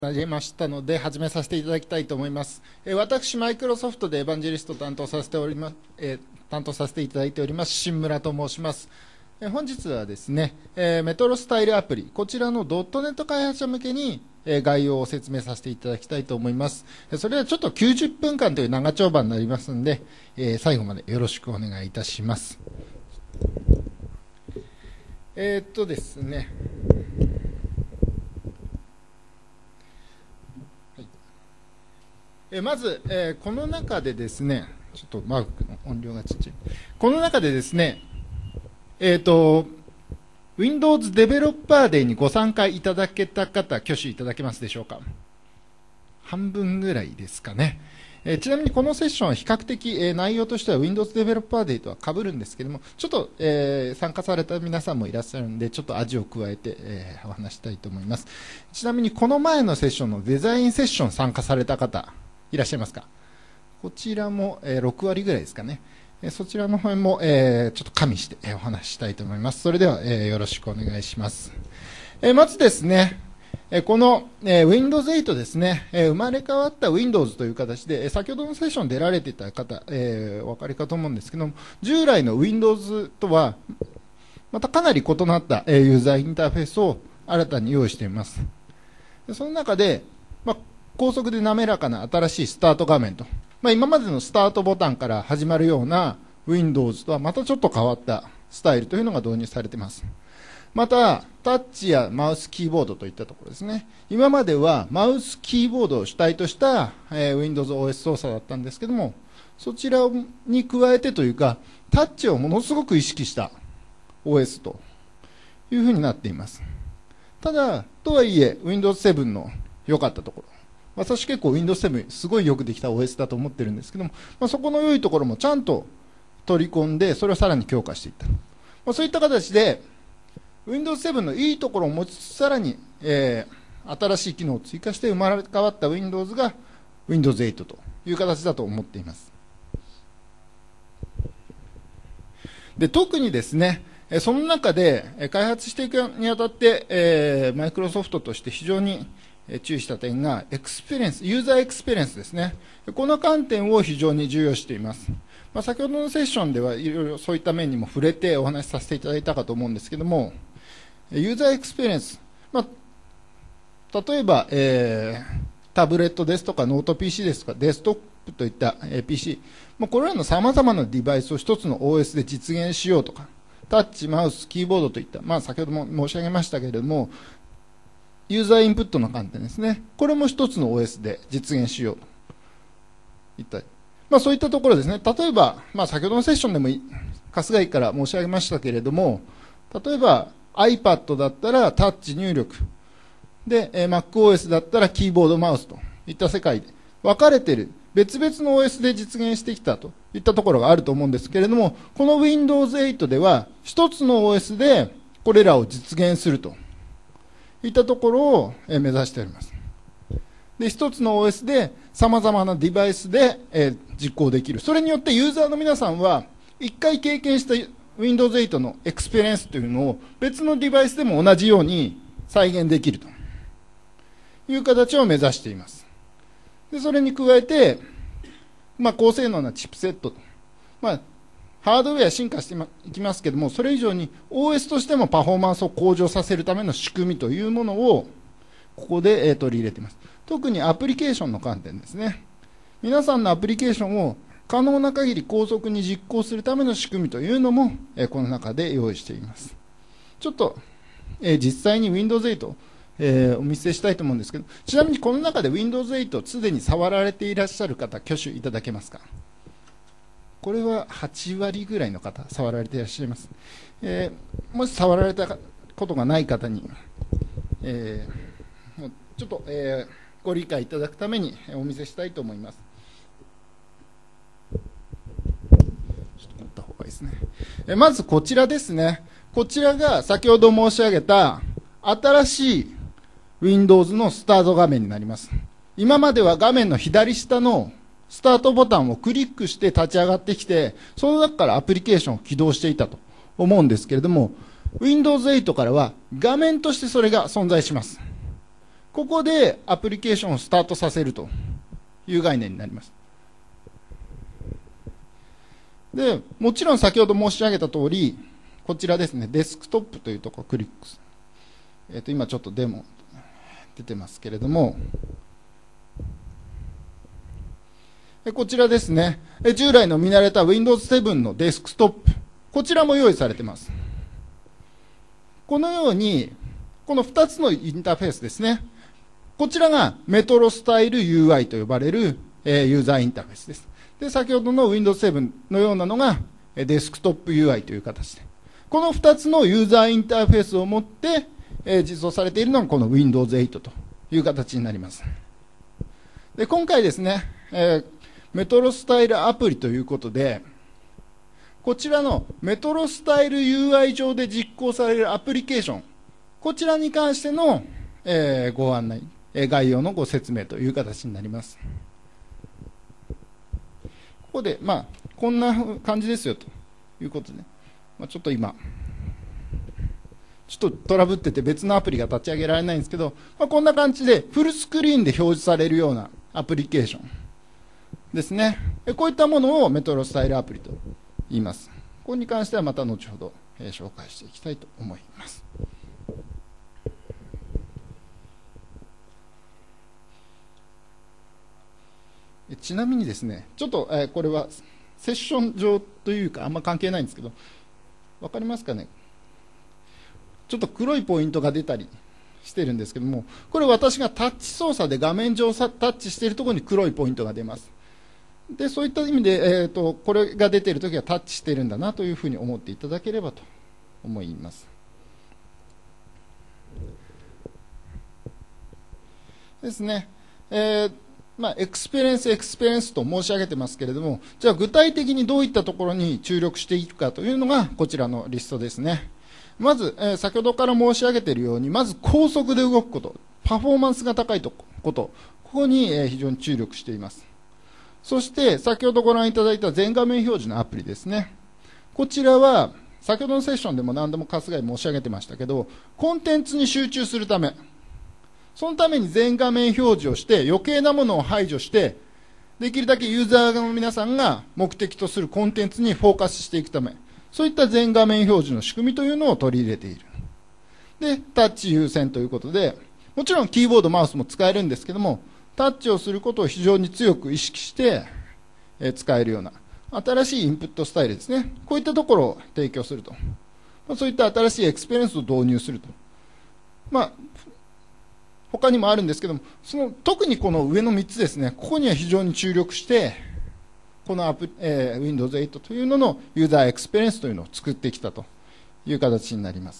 なりましたので始めさせていただきたいと思います。私、マイクロソフトでエヴァンジェリストを担当させていただいております、新村と申します。本日はですね、メトロスタイルアプリ、こちらの .NET 開発者向けに概要を説明させていただきたいと思います。それではちょっと90分間という長丁場になりますので、最後までよろしくお願いいたします。ですね、まず、この中でですね、ちょっとマークの音量がちっちゃい。この中でですね、Windows Developer Day にご参加いただけた方、挙手いただけますでしょうか。半分ぐらいですかね。ちなみにこのセッションは比較的、内容としては Windows Developer Day とは被るんですけども、ちょっと、参加された皆さんもいらっしゃるんで、ちょっと味を加えて、お話したいと思います。ちなみにこの前のセッションのデザインセッション参加された方、いらっしゃいますか。こちらも、6割ぐらいですかね。そちらの方も、ちょっと加味して、お話ししたいと思います。それでは、よろしくお願いします。まずですね、この、Windows 8ですね、生まれ変わった Windows という形で、先ほどのセッション出られていた方、お分かりかと思うんですけども、従来の Windows とは、またかなり異なった、ユーザーインターフェースを新たに用意しています。その中で、高速で滑らかな新しいスタート画面と、今までのスタートボタンから始まるような Windows とはまたちょっと変わったスタイルというのが導入されています。また、タッチやマウスキーボードといったところですね。今まではマウスキーボードを主体とした、Windows OS 操作だったんですけども、そちらに加えてというか、タッチをものすごく意識した OS というふうになっています。ただ、とはいえ、Windows 7の良かったところ。私結構 Windows 7すごいよくできた OS だと思ってるんですけども、そこの良いところもちゃんと取り込んで、それをさらに強化していった。そういった形で、Windows 7のいいところを持ちつつ、さらに、新しい機能を追加して生まれ変わった Windows が Windows 8という形だと思っています。で、特にですね、その中で開発していくにあたって、マイクロソフトとして非常に注意した点がユーザーエクスペリエンスですね。この観点を非常に重要視しています。先ほどのセッションではいろいろそういった面にも触れてお話しさせていただいたかと思うんですけども、ユーザーエクスペリエンス、例えば、タブレットですとかノート PC ですとかデスクトップといった、PC、これらの様々なデバイスを一つの OS で実現しようとか、タッチ、マウス、キーボードといった、先ほども申し上げましたけれども、ユーザーインプットの観点ですね。これも一つの OS で実現しようといった。そういったところですね。例えば、先ほどのセッションでも春日井から申し上げましたけれども、例えば iPad だったらタッチ入力。で、MacOS だったらキーボードマウスといった世界で分かれている。別々の OS で実現してきたといったところがあると思うんですけれども、この Windows 8では一つの OS でこれらを実現するといったところを目指しております。で、一つの OS で様々なデバイスで実行できる。それによってユーザーの皆さんは一回経験した Windows 8のエクスペリエンスというのを別のデバイスでも同じように再現できるという形を目指しています。で、それに加えて、高性能なチップセットと。ハードウェア進化していきますけども、それ以上に OS としてもパフォーマンスを向上させるための仕組みというものをここで取り入れています。特にアプリケーションの観点ですね。皆さんのアプリケーションを可能な限り高速に実行するための仕組みというのもこの中で用意しています。ちょっと実際に Windows 8お見せしたいと思うんですけど、ちなみにこの中で Windows 8すでに触られていらっしゃる方、挙手いただけますか。これは8割ぐらいの方、触られていらっしゃいます。もし触られたことがない方に、ちょっと、ご理解いただくためにお見せしたいと思います。ちょっと持った方がいいですね。まずこちらですね。こちらが先ほど申し上げた新しい Windows のスタート画面になります。今までは画面の左下のスタートボタンをクリックして立ち上がってきて、その中からアプリケーションを起動していたと思うんですけれども、Windows 8からは画面としてそれが存在します。 ここでアプリケーションをスタートさせるという概念になります。で、もちろん先ほど申し上げた通り、こちらですね、デスクトップというところをクリックする。今ちょっとデモ出てますけれども、こちらですね、従来の見慣れた Windows 7のデスクトップ、こちらも用意されています。このように、この2つのインターフェースですね、こちらがメトロスタイル UI と呼ばれるユーザーインターフェースです。で、先ほどの Windows 7のようなのがデスクトップ UI という形で、この2つのユーザーインターフェースを持って実装されているのがこの Windows 8という形になります。で、今回ですね、メトロスタイルアプリということで、こちらのメトロスタイル UI 上で実行されるアプリケーション、こちらに関してのご案内、概要のご説明という形になります。ここで、こんな感じですよということで、ちょっと今、ちょっとトラブってて別のアプリが立ち上げられないんですけど、こんな感じでフルスクリーンで表示されるようなアプリケーションですね。こういったものをメトロスタイルアプリと言います。ここに関してはまた後ほど紹介していきたいと思います。ちなみにですね、ちょっとこれはセッション上というかあんま関係ないんですけど、わかりますかね。ちょっと黒いポイントが出たりしてるんですけども、これ私がタッチ操作で画面上タッチしているところに黒いポイントが出ます。で、そういった意味で、これが出ているときはタッチしてるんだなというふうに思っていただければと思います。ですね。エクスペリエンスと申し上げてますけれども、じゃあ具体的にどういったところに注力していくかというのがこちらのリストですね。まず、先ほどから申し上げているように、まず高速で動くこと、パフォーマンスが高いこと、ここに非常に注力しています。そして、先ほどご覧いただいた全画面表示のアプリですね。こちらは、先ほどのセッションでも何度も春日井申し上げてましたけど、コンテンツに集中するため、そのために全画面表示をして、余計なものを排除して、できるだけユーザーの皆さんが目的とするコンテンツにフォーカスしていくため、そういった全画面表示の仕組みというのを取り入れている。で、タッチ優先ということで、もちろんキーボード、マウスも使えるんですけども、タッチをすることを非常に強く意識して使えるような新しいインプットスタイルですね。こういったところを提供すると。そういった新しいエクスペリエンスを導入すると。他にもあるんですけども、特にこの上の3つですね、ここには非常に注力して、このWindows 8というののユーザーエクスペリエンスというのを作ってきたという形になります。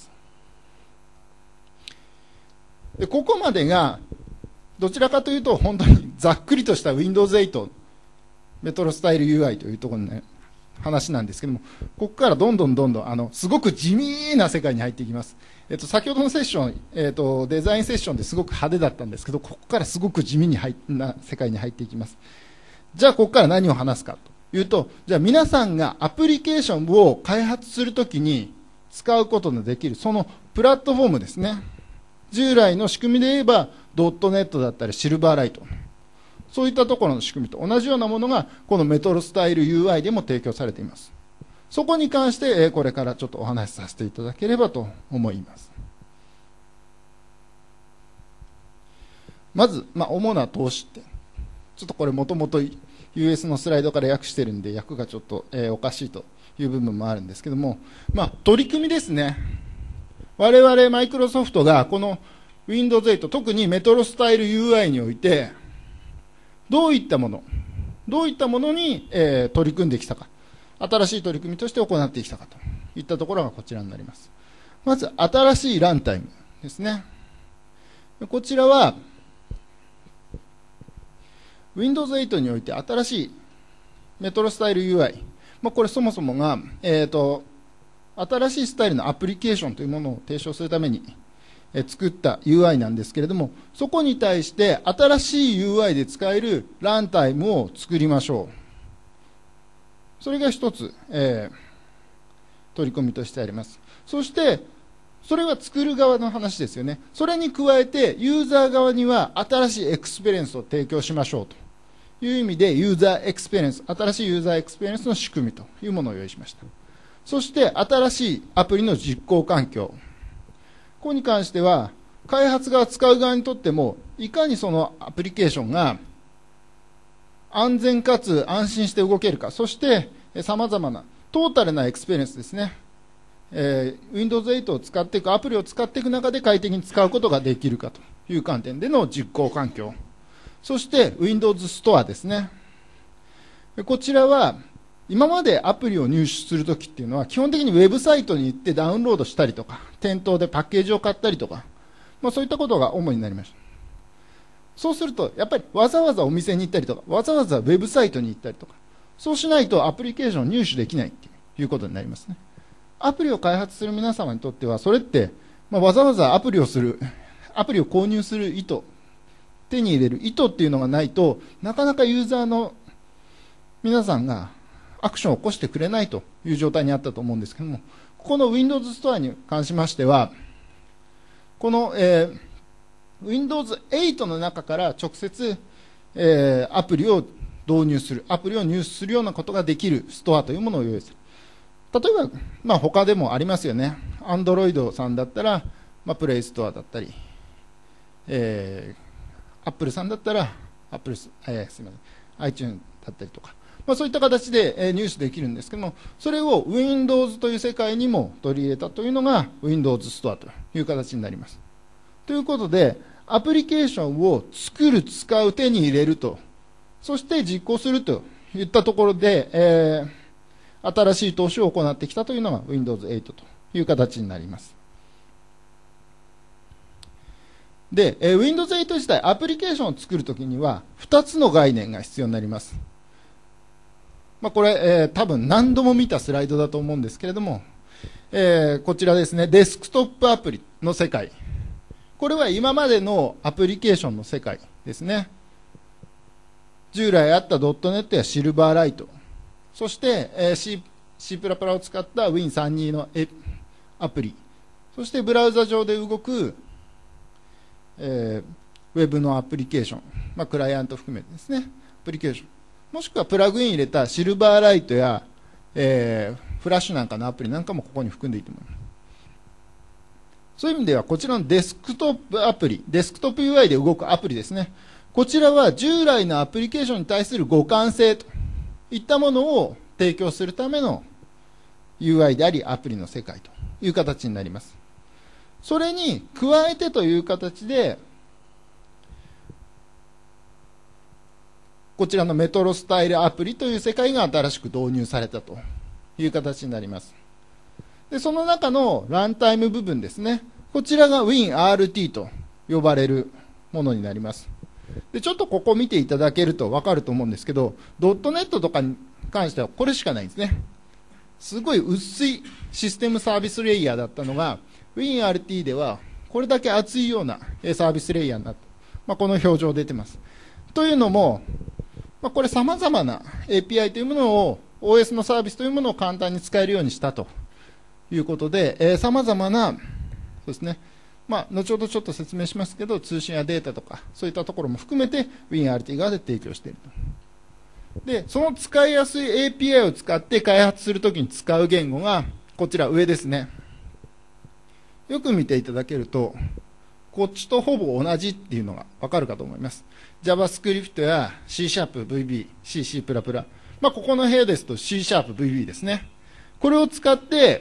で、ここまでが、どちらかというと、本当にざっくりとした Windows 8、メトロスタイル UI というところの、話なんですけども、ここからどんどん、すごく地味な世界に入っていきます。先ほどのセッション、デザインセッションですごく派手だったんですけど、ここからすごく地味な世界に入っていきます。じゃあ、ここから何を話すかというと、じゃあ皆さんがアプリケーションを開発するときに使うことのできる、そのプラットフォームですね。従来の仕組みで言えば、ドットネットだったりシルバーライト。そういったところの仕組みと同じようなものが、このメトロスタイル UI でも提供されています。そこに関して、これからちょっとお話しさせていただければと思います。まず、主な投資って、ちょっとこれもともと US のスライドから訳してるんで、訳がちょっと、おかしいという部分もあるんですけども、取り組みですね。我々マイクロソフトがこの Windows 8、特にメトロスタイル UI において、どういったものに、取り組んできたか、新しい取り組みとして行ってきたかといったところがこちらになります。まず、新しいランタイムですね。こちらは、Windows 8において新しいメトロスタイル UI、これそもそもが、新しいスタイルのアプリケーションというものを提唱するために作った UI なんですけれども、そこに対して新しい UI で使えるランタイムを作りましょう。それが一つ、取り組みとしてあります。そして、 それは作る側の話ですよね。それに加えて、ユーザー側には新しいエクスペリエンスを提供しましょうという意味で、ユーザーエクスペリエンス、新しいユーザーエクスペリエンスの仕組みというものを用意しました。そして、新しいアプリの実行環境。ここに関しては、開発側、使う側にとっても、いかにそのアプリケーションが安全かつ安心して動けるか、そして様々なトータルなエクスペリエンスですね。Windows 8を使っていく、アプリを使っていく中で快適に使うことができるかという観点での実行環境。そして Windows Store ですね。こちらは、今までアプリを入手するときっていうのは、基本的にウェブサイトに行ってダウンロードしたりとか、店頭でパッケージを買ったりとか、そういったことが主になりました。そうすると、やっぱりわざわざお店に行ったりとか、わざわざウェブサイトに行ったりとか、そうしないとアプリケーションを入手できないっていうことになりますね。アプリを開発する皆様にとっては、それって、わざわざアプリを購入する意図、手に入れる意図っていうのがないと、なかなかユーザーの皆さんがアクションを起こしてくれないという状態にあったと思うんですけども、ここの Windows Store に関しましては、この、Windows 8の中から直接、アプリを導入する、アプリを入手するようなことができるストアというものを用意する。例えば、他でもありますよね。Android さんだったら、Play Store だったり、Apple さんだったら、すみません、iTunes だったりとか、そういった形で入手できるんですけども、それを Windows という世界にも取り入れたというのが Windows Store という形になります。ということで、アプリケーションを作る、使う、手に入れると、そして実行するといったところで、新しい投資を行ってきたというのが Windows 8という形になります。で、Windows 8自体、アプリケーションを作るときには、2つの概念が必要になります。これ、多分何度も見たスライドだと思うんですけれども、こちらですね、デスクトップアプリの世界。これは今までのアプリケーションの世界ですね。従来あった .NET やシルバーライト、そして、C++ を使った Win32 のアプリ、そしてブラウザ上で動く、ウェブのアプリケーション、クライアント含めてですね、アプリケーション、もしくはプラグイン入れたシルバーライトや、フラッシュなんかのアプリなんかもここに含んでいいと思います。そういう意味では、こちらのデスクトップアプリ、デスクトップ UI で動くアプリですね。こちらは従来のアプリケーションに対する互換性といったものを提供するための UI であり、アプリの世界という形になります。それに加えてという形で、こちらのメトロスタイルアプリという世界が新しく導入されたという形になります。で、その中のランタイム部分ですね。こちらが WinRT と呼ばれるものになります。で、ちょっとここ見ていただけると分かると思うんですけど、.NET とかに関してはこれしかないんですね。すごい薄いシステムサービスレイヤーだったのが、WinRT ではこれだけ厚いようなサービスレイヤーになった。この表情出てます。というのも、これ様々な API というものを、OS のサービスというものを簡単に使えるようにしたということで、様々な、そうですね、後ほどちょっと説明しますけど、通信やデータとか、そういったところも含めて WinRT 側で提供していると。で、その使いやすい API を使って開発するときに使う言語が、こちら上ですね。よく見ていただけると、こっちとほぼ同じっていうのがわかるかと思います。JavaScript や C#VB、C、C++。ここの部屋ですと C#VB ですね。これを使って、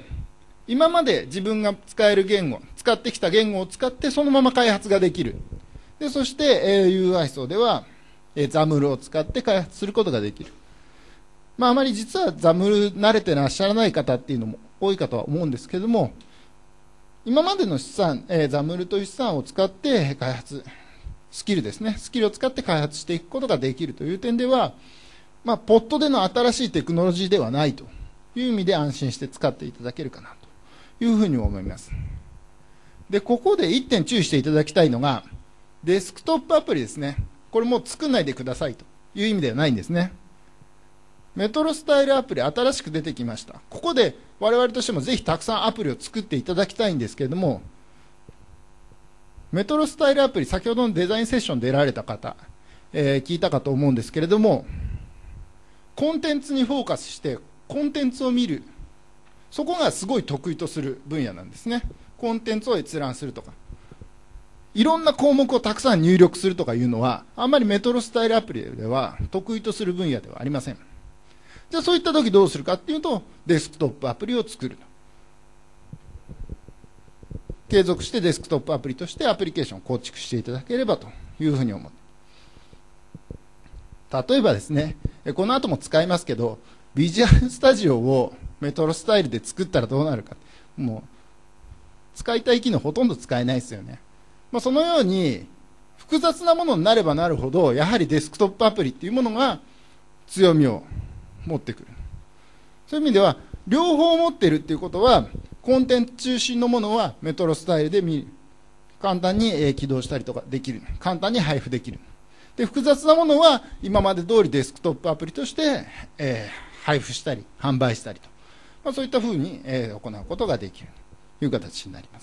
今まで自分が使える言語、使ってきた言語を使ってそのまま開発ができる。で、そして、UI 層では、XAML を使って開発することができる。あまり実は XAML 慣れてらっしゃらない方っていうのも多いかとは思うんですけれども、今までの資産、XAML という資産を使って開発、スキルですね。スキルを使って開発していくことができるという点では、ポットでの新しいテクノロジーではないという意味で安心して使っていただけるかなというふうに思います。で、ここで1点注意していただきたいのが、デスクトップアプリですね。これもう作んないでくださいという意味ではないんですね。メトロスタイルアプリ新しく出てきました。ここで我々としてもぜひたくさんアプリを作っていただきたいんですけれども、メトロスタイルアプリ、先ほどのデザインセッション出られた方、聞いたかと思うんですけれども、コンテンツにフォーカスしてコンテンツを見る、そこがすごい得意とする分野なんですね。コンテンツを閲覧するとか、いろんな項目をたくさん入力するとかいうのは、あんまりメトロスタイルアプリでは得意とする分野ではありません。じゃあそういった時どうするかっていうと、デスクトップアプリを作る。継続してデスクトップアプリとしてアプリケーションを構築していただければというふうに思う。例えばですね、この後も使いますけど、ビジュアルスタジオをメトロスタイルで作ったらどうなるか。もう、使いたい機能ほとんど使えないですよね。そのように、複雑なものになればなるほど、やはりデスクトップアプリっていうものが強みを持ってくる。そういう意味では、両方持っているっていうことは、コンテンツ中心のものはメトロスタイルで見る。簡単に起動したりとかできる。簡単に配布できる。で、複雑なものは今まで通りデスクトップアプリとして、配布したり、販売したりと。そういったふうに、行うことができるという形になります。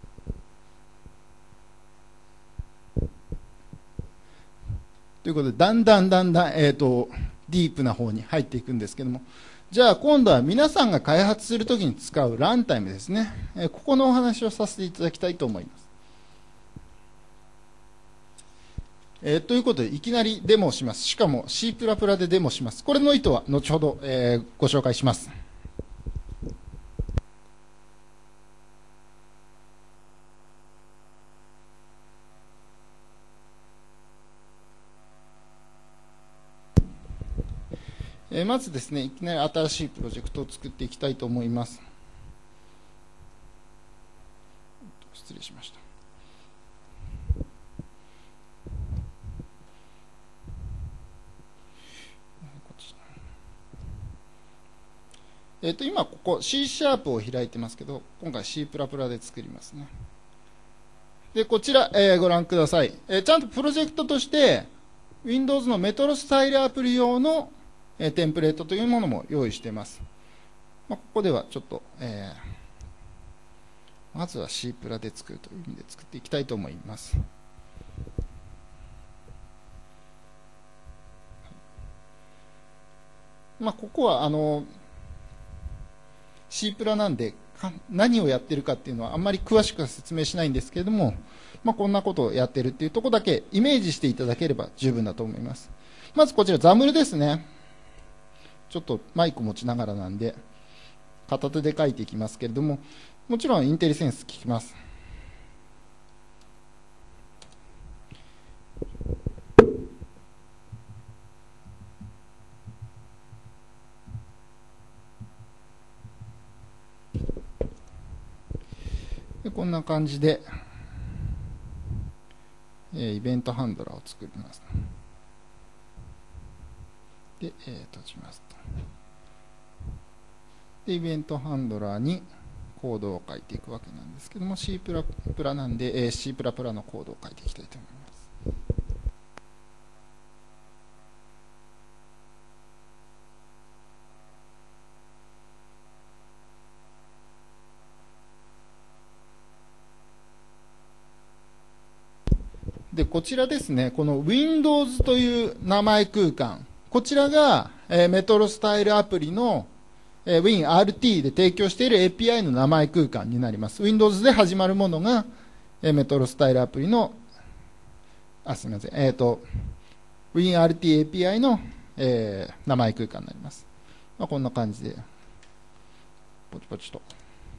ということで、だんだん、ディープな方に入っていくんですけども、じゃあ今度は皆さんが開発するときに使うランタイムですね。ここのお話をさせていただきたいと思います。ということで、いきなりデモをします。しかも C++ でデモします。これの意図は後ほど、ご紹介します。まずですね、いきなり新しいプロジェクトを作っていきたいと思います。失礼しました。今ここ C シャープを開いてますけど、今回 C++ で作りますね。で、こちら、ご覧ください。ちゃんとプロジェクトとして、Windows のメトロスタイルアプリ用のテンプレートというものも用意しています。ここではちょっと、まずは C プラで作るという意味で作っていきたいと思います。ここはC プラなんで何をやってるかっていうのはあんまり詳しくは説明しないんですけれども、こんなことをやってるっていうところだけイメージしていただければ十分だと思います。まずこちら XAML ですね。ちょっとマイク持ちながらなんで片手で書いていきますけれども、もちろんインテリセンス効きます。でこんな感じで、イベントハンドラーを作ります。で、閉じますと。で、イベントハンドラーにコードを書いていくわけなんですけども、C++ なんで、C++ のコードを書いていきたいと思います。で、こちらですね、この Windows という名前空間、こちらが、メトロスタイルアプリの、WinRT で提供している API の名前空間になります。Windows で始まるものが、メトロスタイルアプリの、すみません、WinRT API の、名前空間になります。こんな感じで、ポチポチと。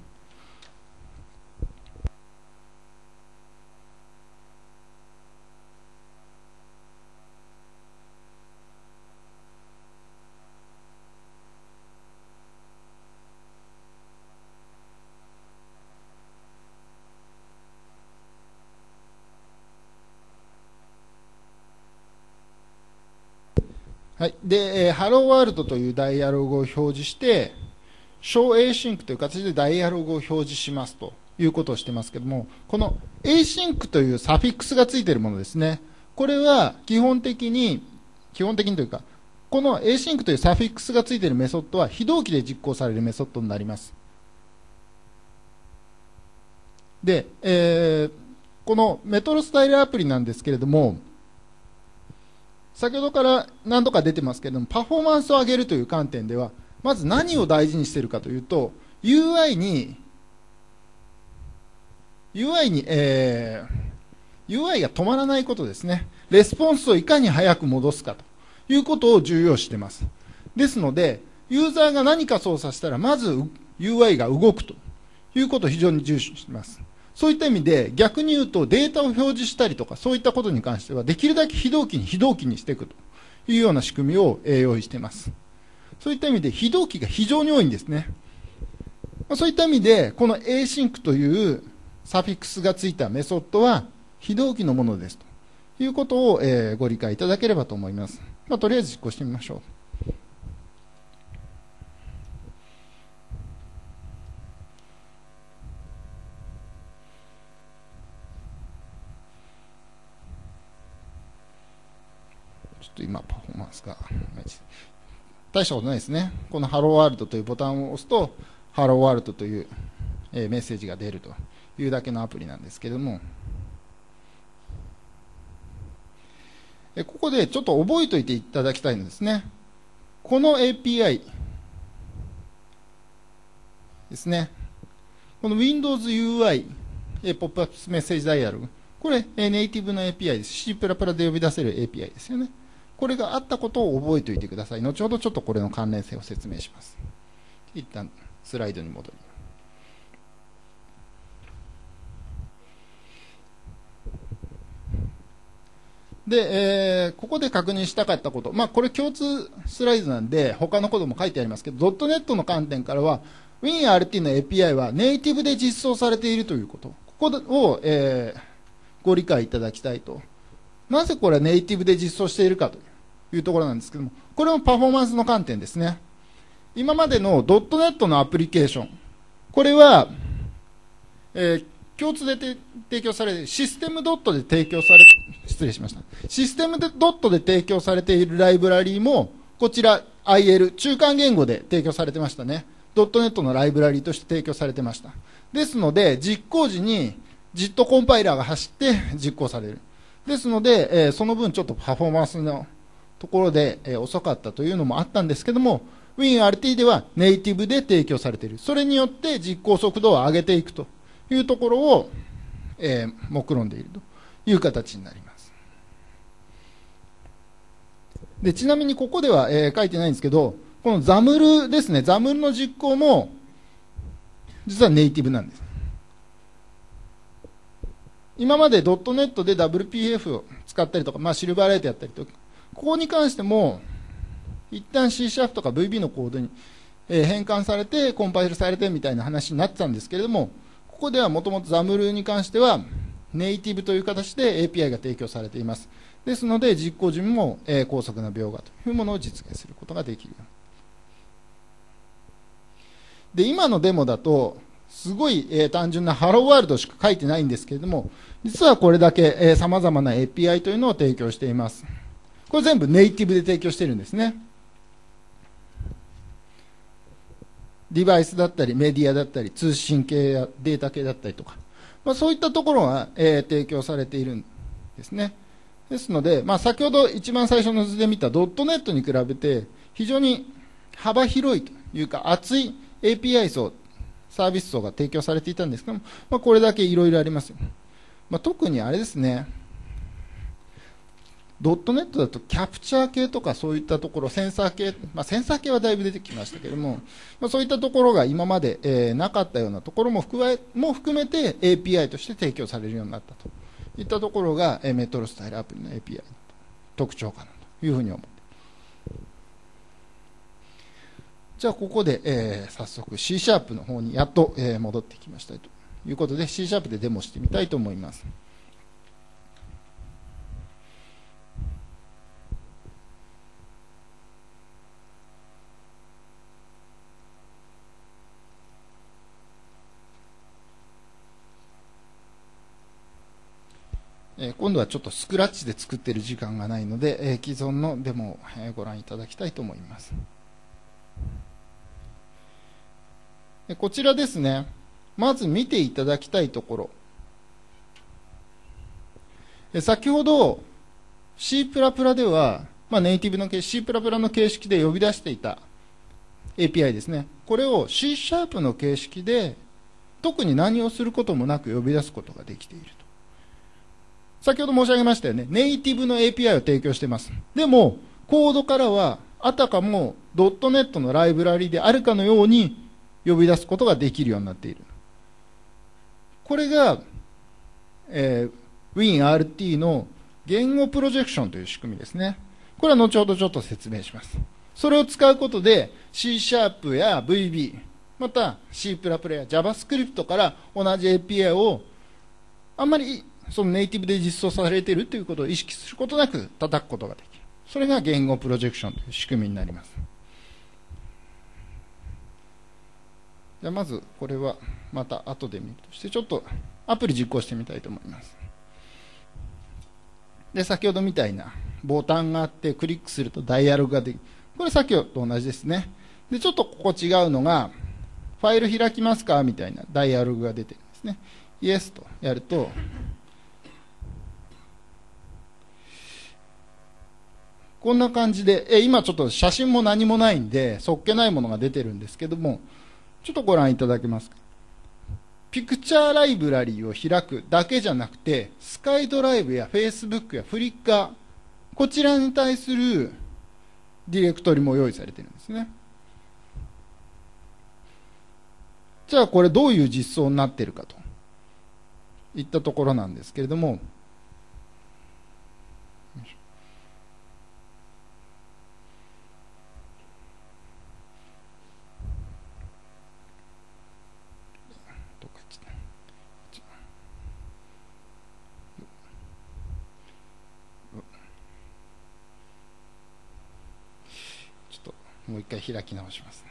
はい。で、Hello World というダイアログを表示して、Show Async という形でダイアログを表示しますということをしてますけども、この Async というサフィックスがついているものですね。これは基本的にというか、 この async というサフィックスがついているメソッドは非同期で実行されるメソッドになります。で、このメトロスタイルアプリなんですけれども、先ほどから何度か出てますけれども、パフォーマンスを上げるという観点では、まず何を大事にしているかというと、UI が止まらないことですね。レスポンスをいかに早く戻すかということを重要視しています。ですので、ユーザーが何か操作したら、まず UI が動くということを非常に重視しています。そういった意味で、逆に言うとデータを表示したりとか、そういったことに関しては、できるだけ非同期にしていくというような仕組みを用意しています。そういった意味で、非同期が非常に多いんですね。そういった意味で、この async というサフィックスがついたメソッドは、非同期のものですということを、ご理解いただければと思います。とりあえず実行してみましょう。ちょっと今パフォーマンスが大したことないですね。このハローワールドというボタンを押すと、ハローワールドというメッセージが出るというだけのアプリなんですけれども、ここでちょっと覚えておいていただきたいのですね。この API ですね。この Windows UI ポップアップメッセージダイアログ。これネイティブの API です。C++ で呼び出せる API ですよね。これがあったことを覚えておいてください。後ほどちょっとこれの関連性を説明します。一旦スライドに戻りで、ここで確認したかったこと、これ共通スライドなんで、他のことも書いてありますけど、.NET の観点からは、WinRT の API はネイティブで実装されているということ、ここを、ご理解いただきたいと。なぜこれはネイティブで実装しているかというところなんですけども、これもパフォーマンスの観点ですね。今までの .NET のアプリケーション、これは、共通で提供されているシステムドットで提供され失礼しました。システムドットで提供されているライブラリーも、こちら IL、中間言語で提供されてましたね。.NET のライブラリーとして提供されてました。ですので、実行時に JIT コンパイラーが走って実行される。ですので、その分ちょっとパフォーマンスのところで、遅かったというのもあったんですけども、WinRT ではネイティブで提供されている。それによって実行速度を上げていくというところを、目論んでいるという形になります。で、ちなみにここでは、書いてないんですけど、この XAML ですね、XAML の実行も実はネイティブなんです。今まで .NET で WPF を使ったりとか、シルバーライトやったりとか、ここに関しても一旦 C# とか VB のコードに変換されてコンパイルされてみたいな話になってたんですけれども、ここではもともと XAML に関してはネイティブという形で API が提供されています。ですので実行時も高速な描画というものを実現することができる。で、今のデモだとすごい単純なハローワールドしか書いてないんですけれども、実はこれだけ様々な API というのを提供しています。これ全部ネイティブで提供しているんですね。デバイスだったりメディアだったり通信系やデータ系だったりとか、そういったところが、提供されているんですね。ですので、先ほど一番最初の図で見た .NET に比べて非常に幅広いというか厚い API 層、サービス層が提供されていたんですけども、これだけいろいろありますよ。特にあれですね、.NET だとキャプチャー系とかそういったところ、センサー系、センサー系はだいぶ出てきましたけれども、そういったところが今まで、なかったようなところも含めて API として提供されるようになったといったところが、メトロスタイルアプリの API の特徴かなというふうに思って。じゃあここで、早速 C# の方にやっと、戻ってきましたということで C# でデモしてみたいと思います。 今度はちょっとスクラッチで作っている時間がないので、既存のデモをご覧いただきたいと思います。こちらですね、まず見ていただきたいところ。先ほど C++ では、ネイティブの C++ の形式で呼び出していた API ですね。これを C# の形式で特に何をすることもなく呼び出すことができていると。先ほど申し上げましたよね。ネイティブの API を提供しています。でも、コードからは、あたかも .NET のライブラリであるかのように呼び出すことができるようになっている。これが、WinRT の言語プロジェクションという仕組みですね。これは後ほどちょっと説明します。それを使うことで C# や VB、また C++ や JavaScript から同じ API をあんまりそのネイティブで実装されているということを意識することなく叩くことができる。それが言語プロジェクションという仕組みになります。じゃあまずこれはまた後で見るとして、ちょっとアプリ実行してみたいと思います。で、先ほどみたいなボタンがあってクリックするとダイアログができる。これさっきと同じですね。で、ちょっとここ違うのが、ファイル開きますかみたいなダイアログが出てるんですね。イエスとやると、こんな感じで、今ちょっと写真も何もないんで、そっけないものが出てるんですけども、ちょっとご覧いただけますか。ピクチャーライブラリーを開くだけじゃなくて、スカイドライブや Facebook やフリッカー、こちらに対するディレクトリも用意されているんですね。じゃあこれどういう実装になっているかといったところなんですけれども、もう一回開き直します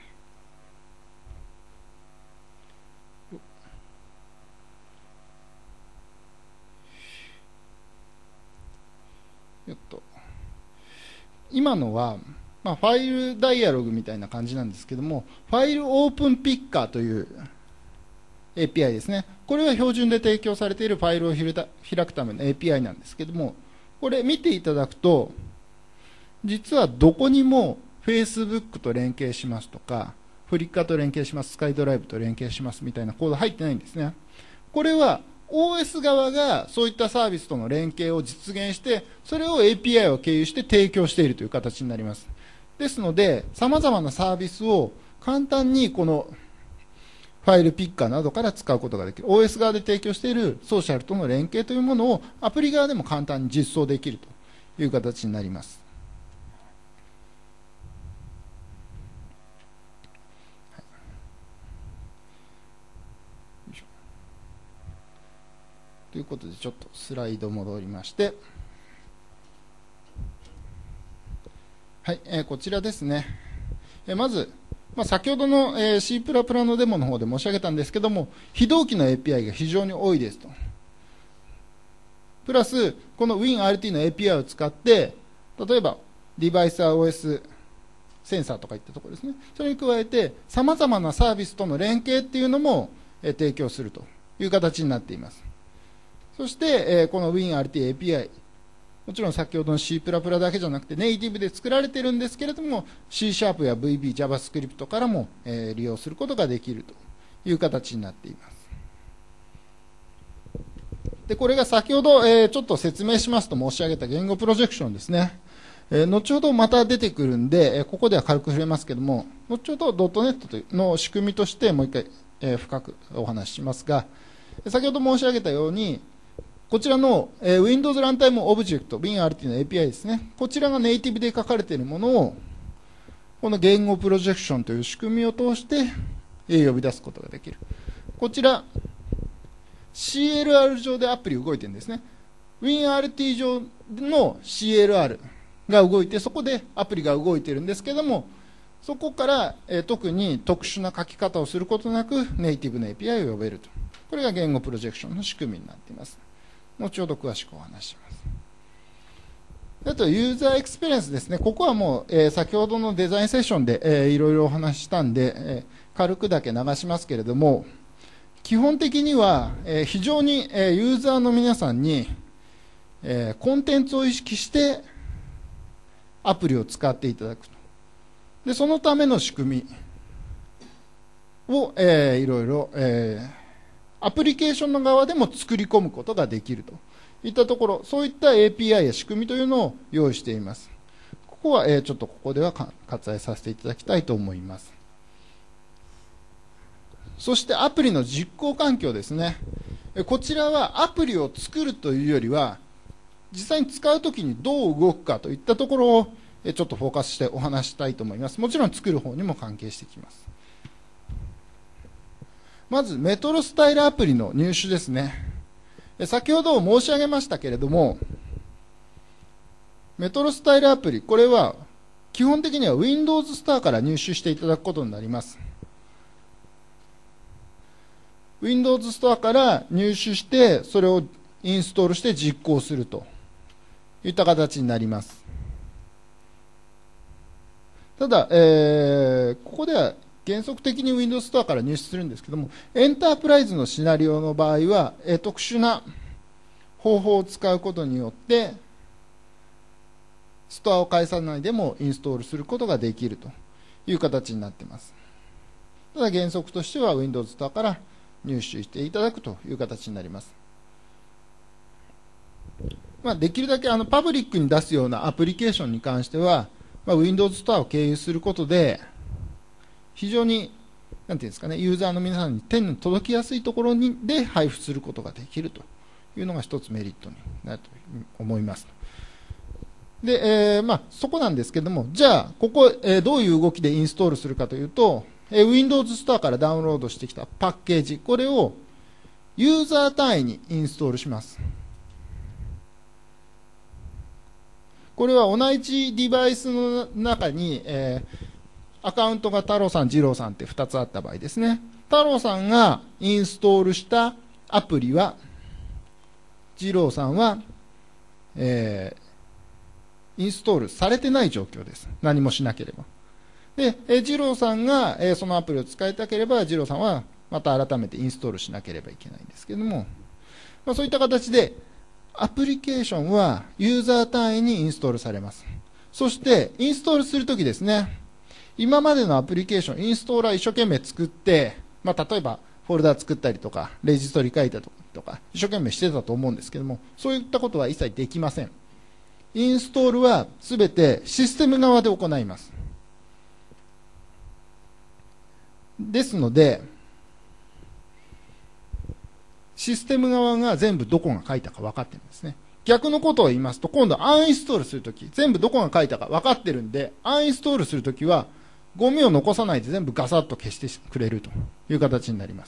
ね。今のは、ファイルダイアログみたいな感じなんですけども、ファイルオープンピッカーという API ですね。これは標準で提供されているファイルを開くための API なんですけども、これ見ていただくと、実はどこにも Facebook と連携しますとか、フリッカーと連携します、スカイドライブと連携しますみたいなコード入ってないんですね。これは OS 側がそういったサービスとの連携を実現して、それを API を経由して提供しているという形になります。ですので、様々なサービスを簡単にこのファイルピッカーなどから使うことができる。OS 側で提供しているソーシャルとの連携というものをアプリ側でも簡単に実装できるという形になります。ということで、ちょっとスライド戻りまして、はい、こちらですね。まず、先ほどの、C++ のデモの方で申し上げたんですけども、非同期の API が非常に多いですと。プラス、この WinRT の API を使って、例えば、デバイス OS センサーとかいったところですね。それに加えて、様々なサービスとの連携っていうのも、提供するという形になっています。そして、この WinRT API、もちろん先ほどの C++ だけじゃなくてネイティブで作られているんですけれども、C# や VB、JavaScript からも、利用することができるという形になっています。で、これが先ほど、ちょっと説明しますと申し上げた言語プロジェクションですね。後ほどまた出てくるんで、ここでは軽く触れますけども、後ほど .NET の仕組みとしてもう一回、深くお話ししますが、先ほど申し上げたように、こちらの Windows Runtime Object、WinRT の API ですね。こちらがネイティブで書かれているものを、この言語プロジェクションという仕組みを通して呼び出すことができる。こちら、CLR 上でアプリ動いてるんですね。WinRT 上の CLR が動いて、そこでアプリが動いてるんですけども、そこから、特に特殊な書き方をすることなくネイティブの API を呼べると。これが言語プロジェクションの仕組みになっています。 後ほど詳しくお話しします。あと、ユーザーエクスペリエンスですね。ここはもう、先ほどのデザインセッションで、いろいろお話ししたんで、軽くだけ流しますけれども、基本的には、非常に、ユーザーの皆さんに、コンテンツを意識してアプリを使っていただくと。で、そのための仕組みを、いろいろ、アプリケーションの側でも作り込むことができるといったところ、そういった API や仕組みというのを用意しています。ここは、ちょっとここでは割愛させていただきたいと思います。そしてアプリの実行環境ですね。こちらはアプリを作るというよりは、実際に使うときにどう動くかといったところをちょっとフォーカスしてお話したいと思います。もちろん作る方にも関係してきます。まずメトロスタイルアプリの入手ですね。先ほど申し上げましたけれども、メトロスタイルアプリ、これは基本的には Windows Store から入手していただくことになります。Windows Store から入手して、それをインストールして実行するといった形になります。ただ、ここでは原則的に Windows Store から入手するんですけども、エンタープライズのシナリオの場合は、特殊な方法を使うことによって、ストアを介さないでもインストールすることができるという形になっています。ただ原則としては Windows Store から入手していただくという形になります。できるだけパブリックに出すようなアプリケーションに関しては、Windows Store を経由することで、非常に、なんていうんですかね、ユーザーの皆さんに手に届きやすいところで配布することができるというのが一つメリットになると思います。で、そこなんですけども、じゃあ、ここ、どういう動きでインストールするかというと、Windows Store からダウンロードしてきたパッケージ、これをユーザー単位にインストールします。これは同じデバイスの中に、アカウントが太郎さん、二郎さんって2つあった場合ですね。太郎さんがインストールしたアプリは、二郎さんは、インストールされてない状況です。何もしなければ。で、二郎さんが、そのアプリを使いたければ、二郎さんはまた改めてインストールしなければいけないんですけども、そういった形で、アプリケーションはユーザー単位にインストールされます。そして、インストールするときですね、今までのアプリケーション、インストーラー一生懸命作って、例えばフォルダ作ったりとか、レジストリ書いたりとか、一生懸命してたと思うんですけども、そういったことは一切できません。インストールはすべてシステム側で行います。ですので、システム側が全部どこが書いたか分かってるんですね。逆のことを言いますと、今度アンインストールするとき、全部どこが書いたか分かってるんで、アンインストールするときは、ゴミを残さないで全部ガサッと消してくれるという形になります。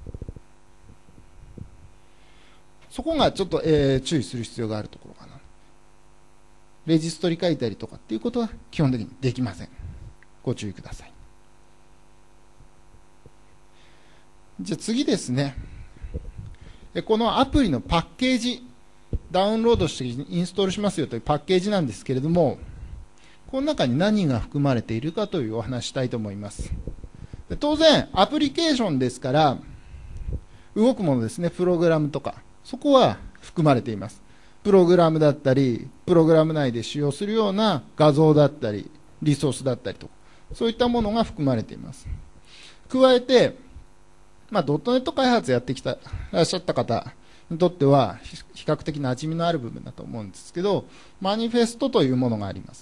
そこがちょっと、注意する必要があるところかな。レジストリ書いたりとかっていうことは基本的にできません。ご注意ください。じゃあ次ですね。このアプリのパッケージ、ダウンロードしてインストールしますよというパッケージなんですけれども、この中に何が含まれているかというお話したいと思います。当然、アプリケーションですから、動くものですね、プログラムとか、そこは含まれています。プログラムだったり、プログラム内で使用するような画像だったり、リソースだったりとか、そういったものが含まれています。加えて、ドットネット開発やってきたらっしゃった方にとっては、比較的馴染みのある部分だと思うんですけど、マニフェストというものがあります。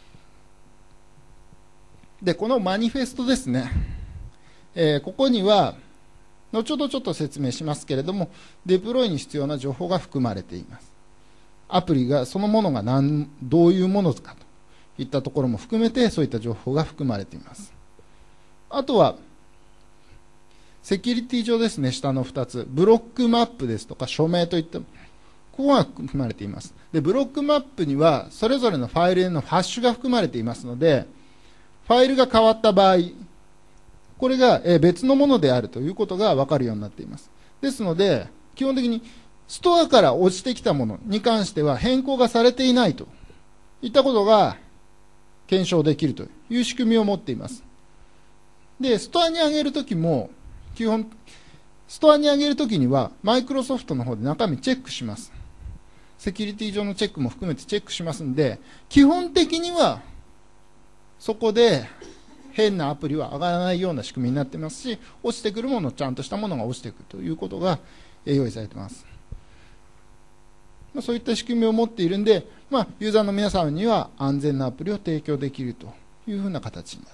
で、このマニフェストですね、ここには、後ほどちょっと説明しますけれども、デプロイに必要な情報が含まれています。アプリが、そのものがどういうものかといったところも含めて、そういった情報が含まれています。あとは、セキュリティ上ですね、下の2つ。ブロックマップですとか、署名といった、ここが含まれています。で、ブロックマップには、それぞれのファイルへのハッシュが含まれていますので、ファイルが変わった場合、これが別のものであるということが分かるようになっています。ですので、基本的にストアから落ちてきたものに関しては変更がされていないといったことが検証できるという仕組みを持っています。で、ストアに上げるときも、基本、ストアに上げるときには、マイクロソフトの方で中身チェックします。セキュリティ上のチェックも含めてチェックしますんで、基本的には、そこで変なアプリは上がらないような仕組みになってますし、落ちてくるもの、ちゃんとしたものが落ちてくるということが用意されています。そういった仕組みを持っているんで、ユーザーの皆さんには安全なアプリを提供できるというふうな形になる。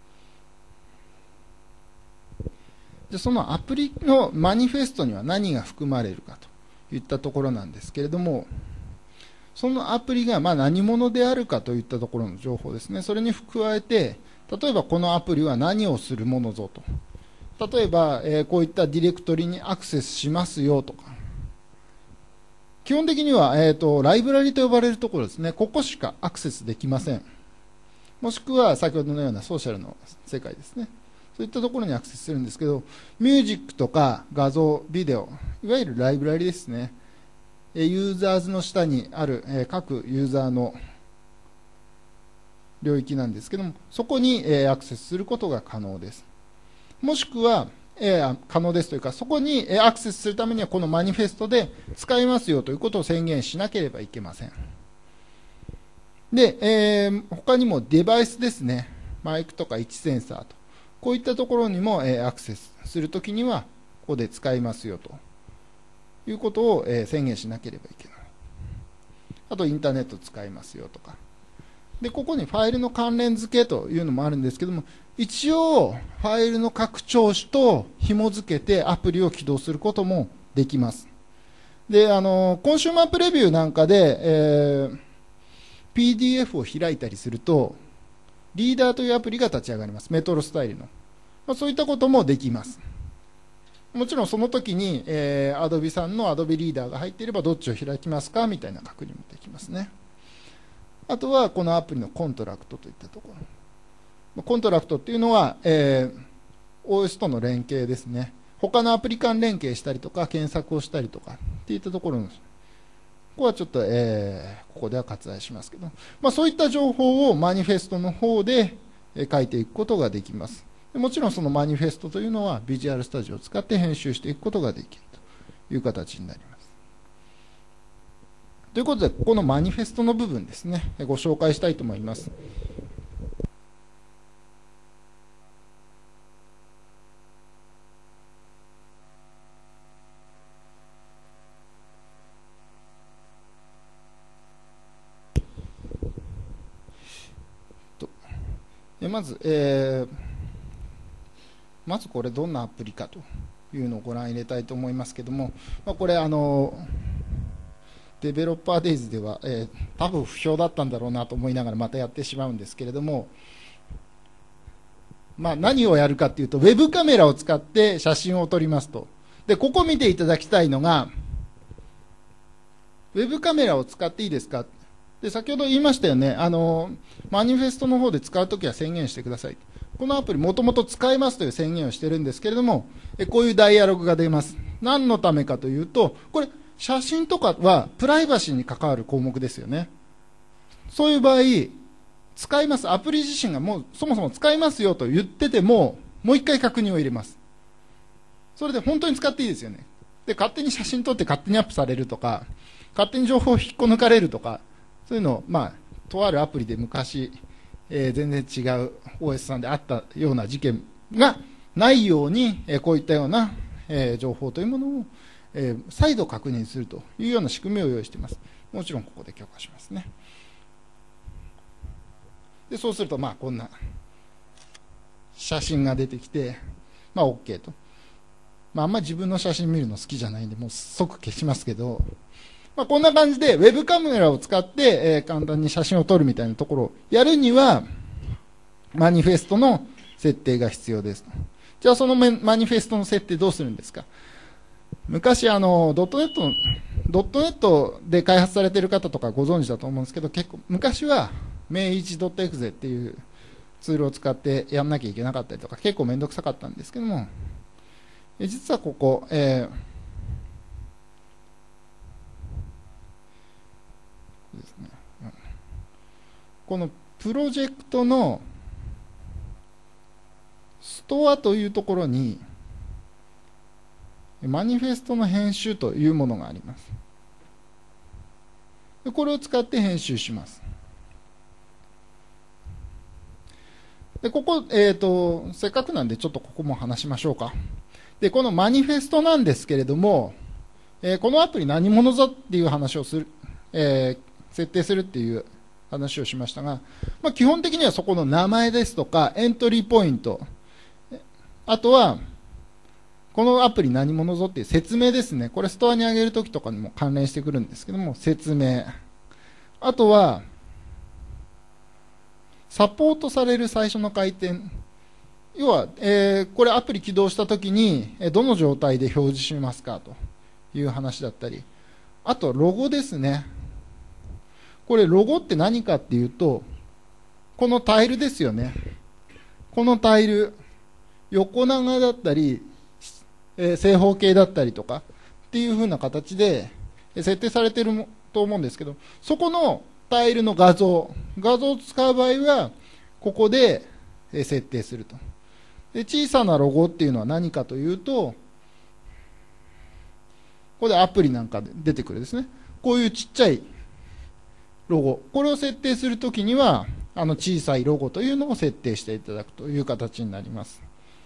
で、そのアプリのマニフェストには何が含まれるかといったところなんですけれども、そのアプリが何者であるかといったところの情報ですね。それに加えて、例えばこのアプリは何をするものぞと。例えば、こういったディレクトリにアクセスしますよとか。基本的には、ライブラリと呼ばれるところですね。ここしかアクセスできません。もしくは先ほどのようなソーシャルの世界ですね。そういったところにアクセスするんですけど、ミュージックとか画像、ビデオ、いわゆるライブラリですね。ユーザーズの下にある各ユーザーの領域なんですけども、そこにアクセスすることが可能です。もしくは、可能ですというか、そこにアクセスするためにはこのマニフェストで使いますよということを宣言しなければいけません。で、他にもデバイスですね。マイクとか位置センサーと。こういったところにもアクセスするときには、ここで使いますよということを宣言しなければいけない。あと、インターネット使いますよとか。で、ここにファイルの関連付けというのもあるんですけども、一応、ファイルの拡張子と紐付けてアプリを起動することもできます。で、コンシューマープレビューなんかで、PDF を開いたりすると、リーダーというアプリが立ち上がります。メトロスタイルの。そういったこともできます。もちろんその時に、Adobe さんの Adobe リーダーが入っていればどっちを開きますかみたいな確認もできますね。あとはこのアプリのコントラクトといったところ。コントラクトっていうのは、OS との連携ですね。他のアプリ間連携したりとか、検索をしたりとかっていったところの、ここはちょっと、ここでは割愛しますけど、そういった情報をマニフェストの方で書いていくことができます。もちろんそのマニフェストというのはビジュアルスタジオを使って編集していくことができるという形になります。ということで、ここのマニフェストの部分ですね、ご紹介したいと思います。まず、まずこれどんなアプリかというのをご覧入れたいと思いますけども、これデベロッパーデイズでは、多分不評だったんだろうなと思いながらまたやってしまうんですけれども、何をやるかっていうと、ウェブカメラを使って写真を撮りますと。で、ここ見ていただきたいのが、ウェブカメラを使っていいですか。で、先ほど言いましたよね、マニフェストの方で使うときは宣言してください。このアプリもともと使えますという宣言をしてるんですけれども、こういうダイアログが出ます。何のためかというと、これ、写真とかはプライバシーに関わる項目ですよね。そういう場合、使います。アプリ自身がもうそもそも使いますよと言ってても、もう一回確認を入れます。それで本当に使っていいですよね。で、勝手に写真撮って勝手にアップされるとか、勝手に情報を引っこ抜かれるとか、そういうのを、とあるアプリで昔、全然違う OS さんであったような事件がないように、こういったような、情報というものを、再度確認するというような仕組みを用意しています。もちろんここで許可しますね。で、そうすると、こんな写真が出てきて、OK と。あんまり自分の写真見るの好きじゃないんで、もう即消しますけど、こんな感じで、ウェブカメラを使って、簡単に写真を撮るみたいなところをやるには、マニフェストの設定が必要ですと。じゃあ、そのマニフェストの設定どうするんですか。昔、ドットネットで開発されている方とかご存知だと思うんですけど、結構、昔は、明一 .exe っていうツールを使ってやんなきゃいけなかったりとか、結構めんどくさかったんですけども、実はここ、 このプロジェクトのストアというところにマニフェストの編集というものがあります。これを使って編集します。でここ、せっかくなんでちょっとここも話しましょうか。でこのマニフェストなんですけれども、このアプリ何者ぞっていう話をする、設定するっていう話をしましたが、基本的にはそこの名前ですとかエントリーポイント、あとはこのアプリ何者ぞっていう説明ですね。これストアに上げるときとかにも関連してくるんですけども、説明、あとはサポートされる最初の回転、要は、これアプリ起動したときにどの状態で表示しますかという話だったり、あとロゴですね。これロゴって何かっていうと、このタイルですよね。このタイル、横長だったり、正方形だったりとかっていう風な形で設定されていると思うんですけど、そこのタイルの画像を使う場合はここで設定すると。で小さなロゴっていうのは何かというと、ここでアプリなんかで出てくるですね、こういうちっちゃいロゴ、これを設定するときには小さいロゴというのを設定していただくという形になります。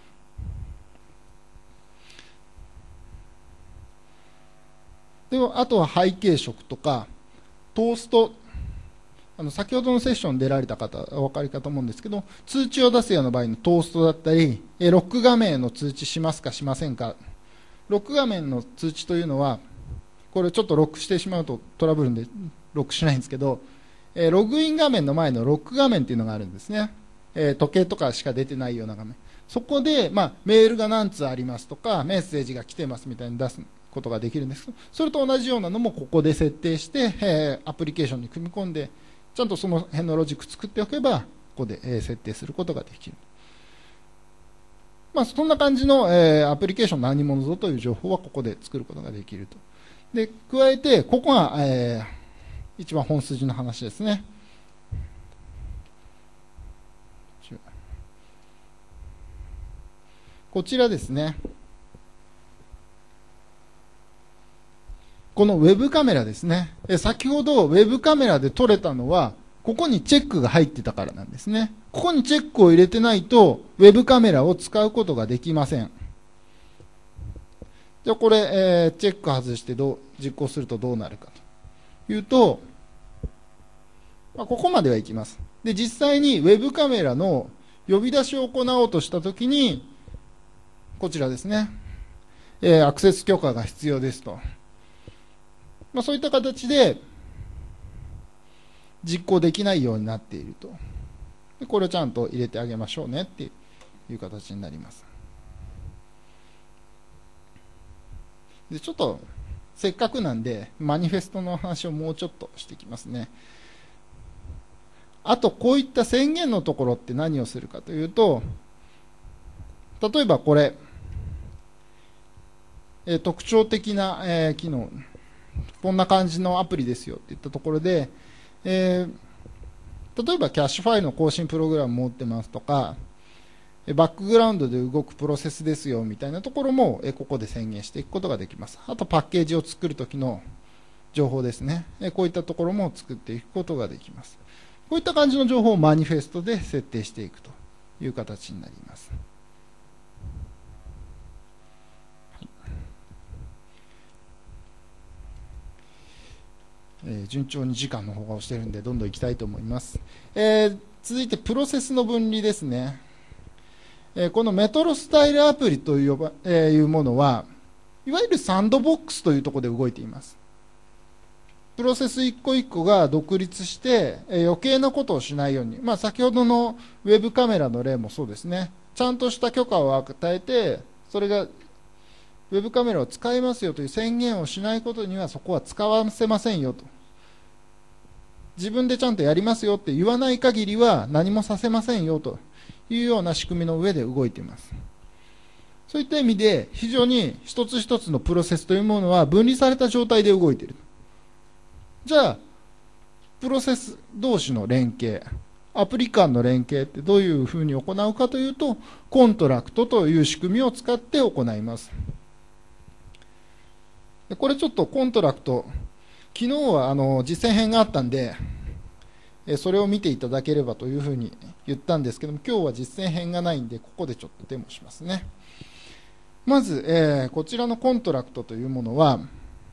であとは背景色とかトースト、先ほどのセッションに出られた方お分かりかと思うんですけど、通知を出すような場合のトーストだったり、ロック画面の通知しますかしませんか。ロック画面の通知というのは、これちょっとロックしてしまうとトラブルでロックしないんですけど、ログイン画面の前のロック画面っていうのがあるんですね。時計とかしか出てないような画面、そこで、メールが何通ありますとかメッセージが来てますみたいに出すことができるんですけど、それと同じようなのもここで設定して、アプリケーションに組み込んでちゃんとその辺のロジック作っておけばここで、設定することができる。そんな感じの、アプリケーション何者ぞという情報はここで作ることができると。で加えてここが、一番本筋の話ですね。こちらですね、このウェブカメラですね。先ほどウェブカメラで撮れたのはここにチェックが入ってたからなんですね。ここにチェックを入れてないとウェブカメラを使うことができません。じゃあこれ、チェック外して実行するとどうなるかというと、ここまではいきます。で実際にウェブカメラの呼び出しを行おうとしたときに、こちらですね、アクセス許可が必要ですと、そういった形で実行できないようになっていると。でこれをちゃんと入れてあげましょうねっていう形になります。でちょっとせっかくなんでマニフェストの話をもうちょっとしていきますね。あとこういった宣言のところって何をするかというと、例えばこれ、特徴的な、機能、こんな感じのアプリですよっていったところで、例えばキャッシュファイルの更新プログラム持ってますとか、バックグラウンドで動くプロセスですよみたいなところもここで宣言していくことができます。あとパッケージを作るときの情報ですね、こういったところも作っていくことができます。こういった感じの情報をマニフェストで設定していくという形になります。順調に時間の方が押しているのでどんどんいきたいと思います。続いてプロセスの分離ですね。このメトロスタイルアプリというものはいわゆるサンドボックスというところで動いています。プロセス一個一個が独立して余計なことをしないように、先ほどのウェブカメラの例もそうですね、ちゃんとした許可を与えて、それがウェブカメラを使いますよという宣言をしないことにはそこは使わせませんよと、自分でちゃんとやりますよって言わない限りは何もさせませんよというような仕組みの上で動いています。そういった意味で非常に一つ一つのプロセスというものは分離された状態で動いている。じゃあプロセス同士の連携、アプリ間の連携ってどういうふうに行うかというと、コントラクトという仕組みを使って行います。でこれちょっとコントラクト、昨日は実践編があったんで、それを見ていただければというふうに言ったんですけども、今日は実践編がないんで、ここでちょっとデモしますね。まず、こちらのコントラクトというものは、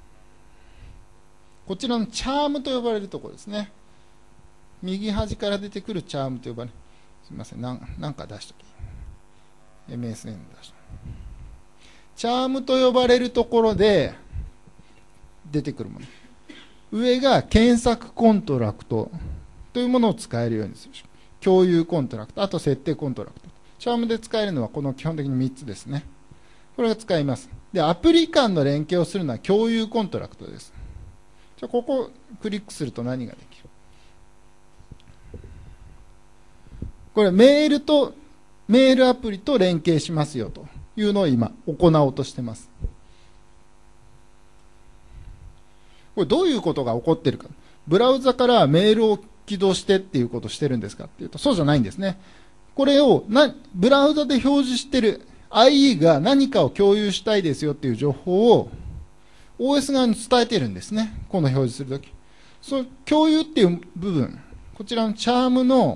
こちらのチャームと呼ばれるところですね。右端から出てくるチャームと呼ばれる。すみません、なんか出しとき。MSN 出しとき。チャームと呼ばれるところで出てくるもの。上が検索コントラクトというものを使えるようにする。共有コントラクト、あと設定コントラクト。チャームで使えるのはこの基本的に3つですね。これが使います。で、アプリ間の連携をするのは共有コントラクトです。じゃあここをクリックすると何ができる？これメールアプリと連携しますよというのを今行おうとしてます。これどういうことが起こっているか。ブラウザからメールを起動してっていうことをしてるんですかっていうと、そうじゃないんですね。これをブラウザで表示してる IE が何かを共有したいですよっていう情報を OS 側に伝えてるんですね。この表示するとき。そう共有っていう部分、こちらのチャームの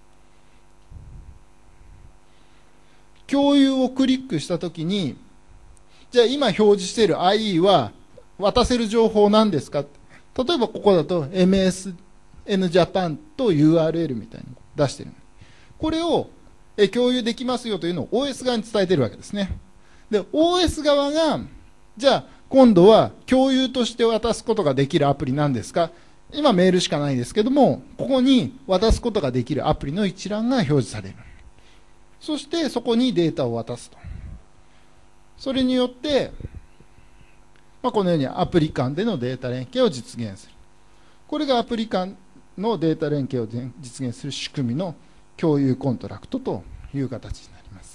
共有をクリックしたときに、じゃあ今表示している IE は渡せる情報なんですか？例えばここだと MSN Japan と URL みたいに出してる。これを共有できますよというのを OS 側に伝えてるわけですね。で、OS 側が、じゃあ今度は共有として渡すことができるアプリなんですか？今メールしかないですけども、ここに渡すことができるアプリの一覧が表示される。そしてそこにデータを渡すと。それによって、このようにアプリ間でのデータ連携を実現する。これがアプリ間のデータ連携を実現する仕組みの共有コントラクトという形になります。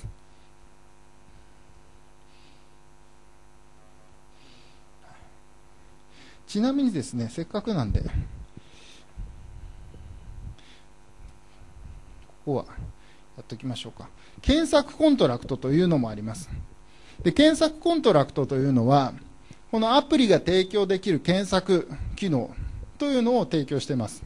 ちなみにですね、せっかくなんで、ここはやっておきましょうか。検索コントラクトというのもあります。で、検索コントラクトというのは、このアプリが提供できる検索機能というのを提供しています。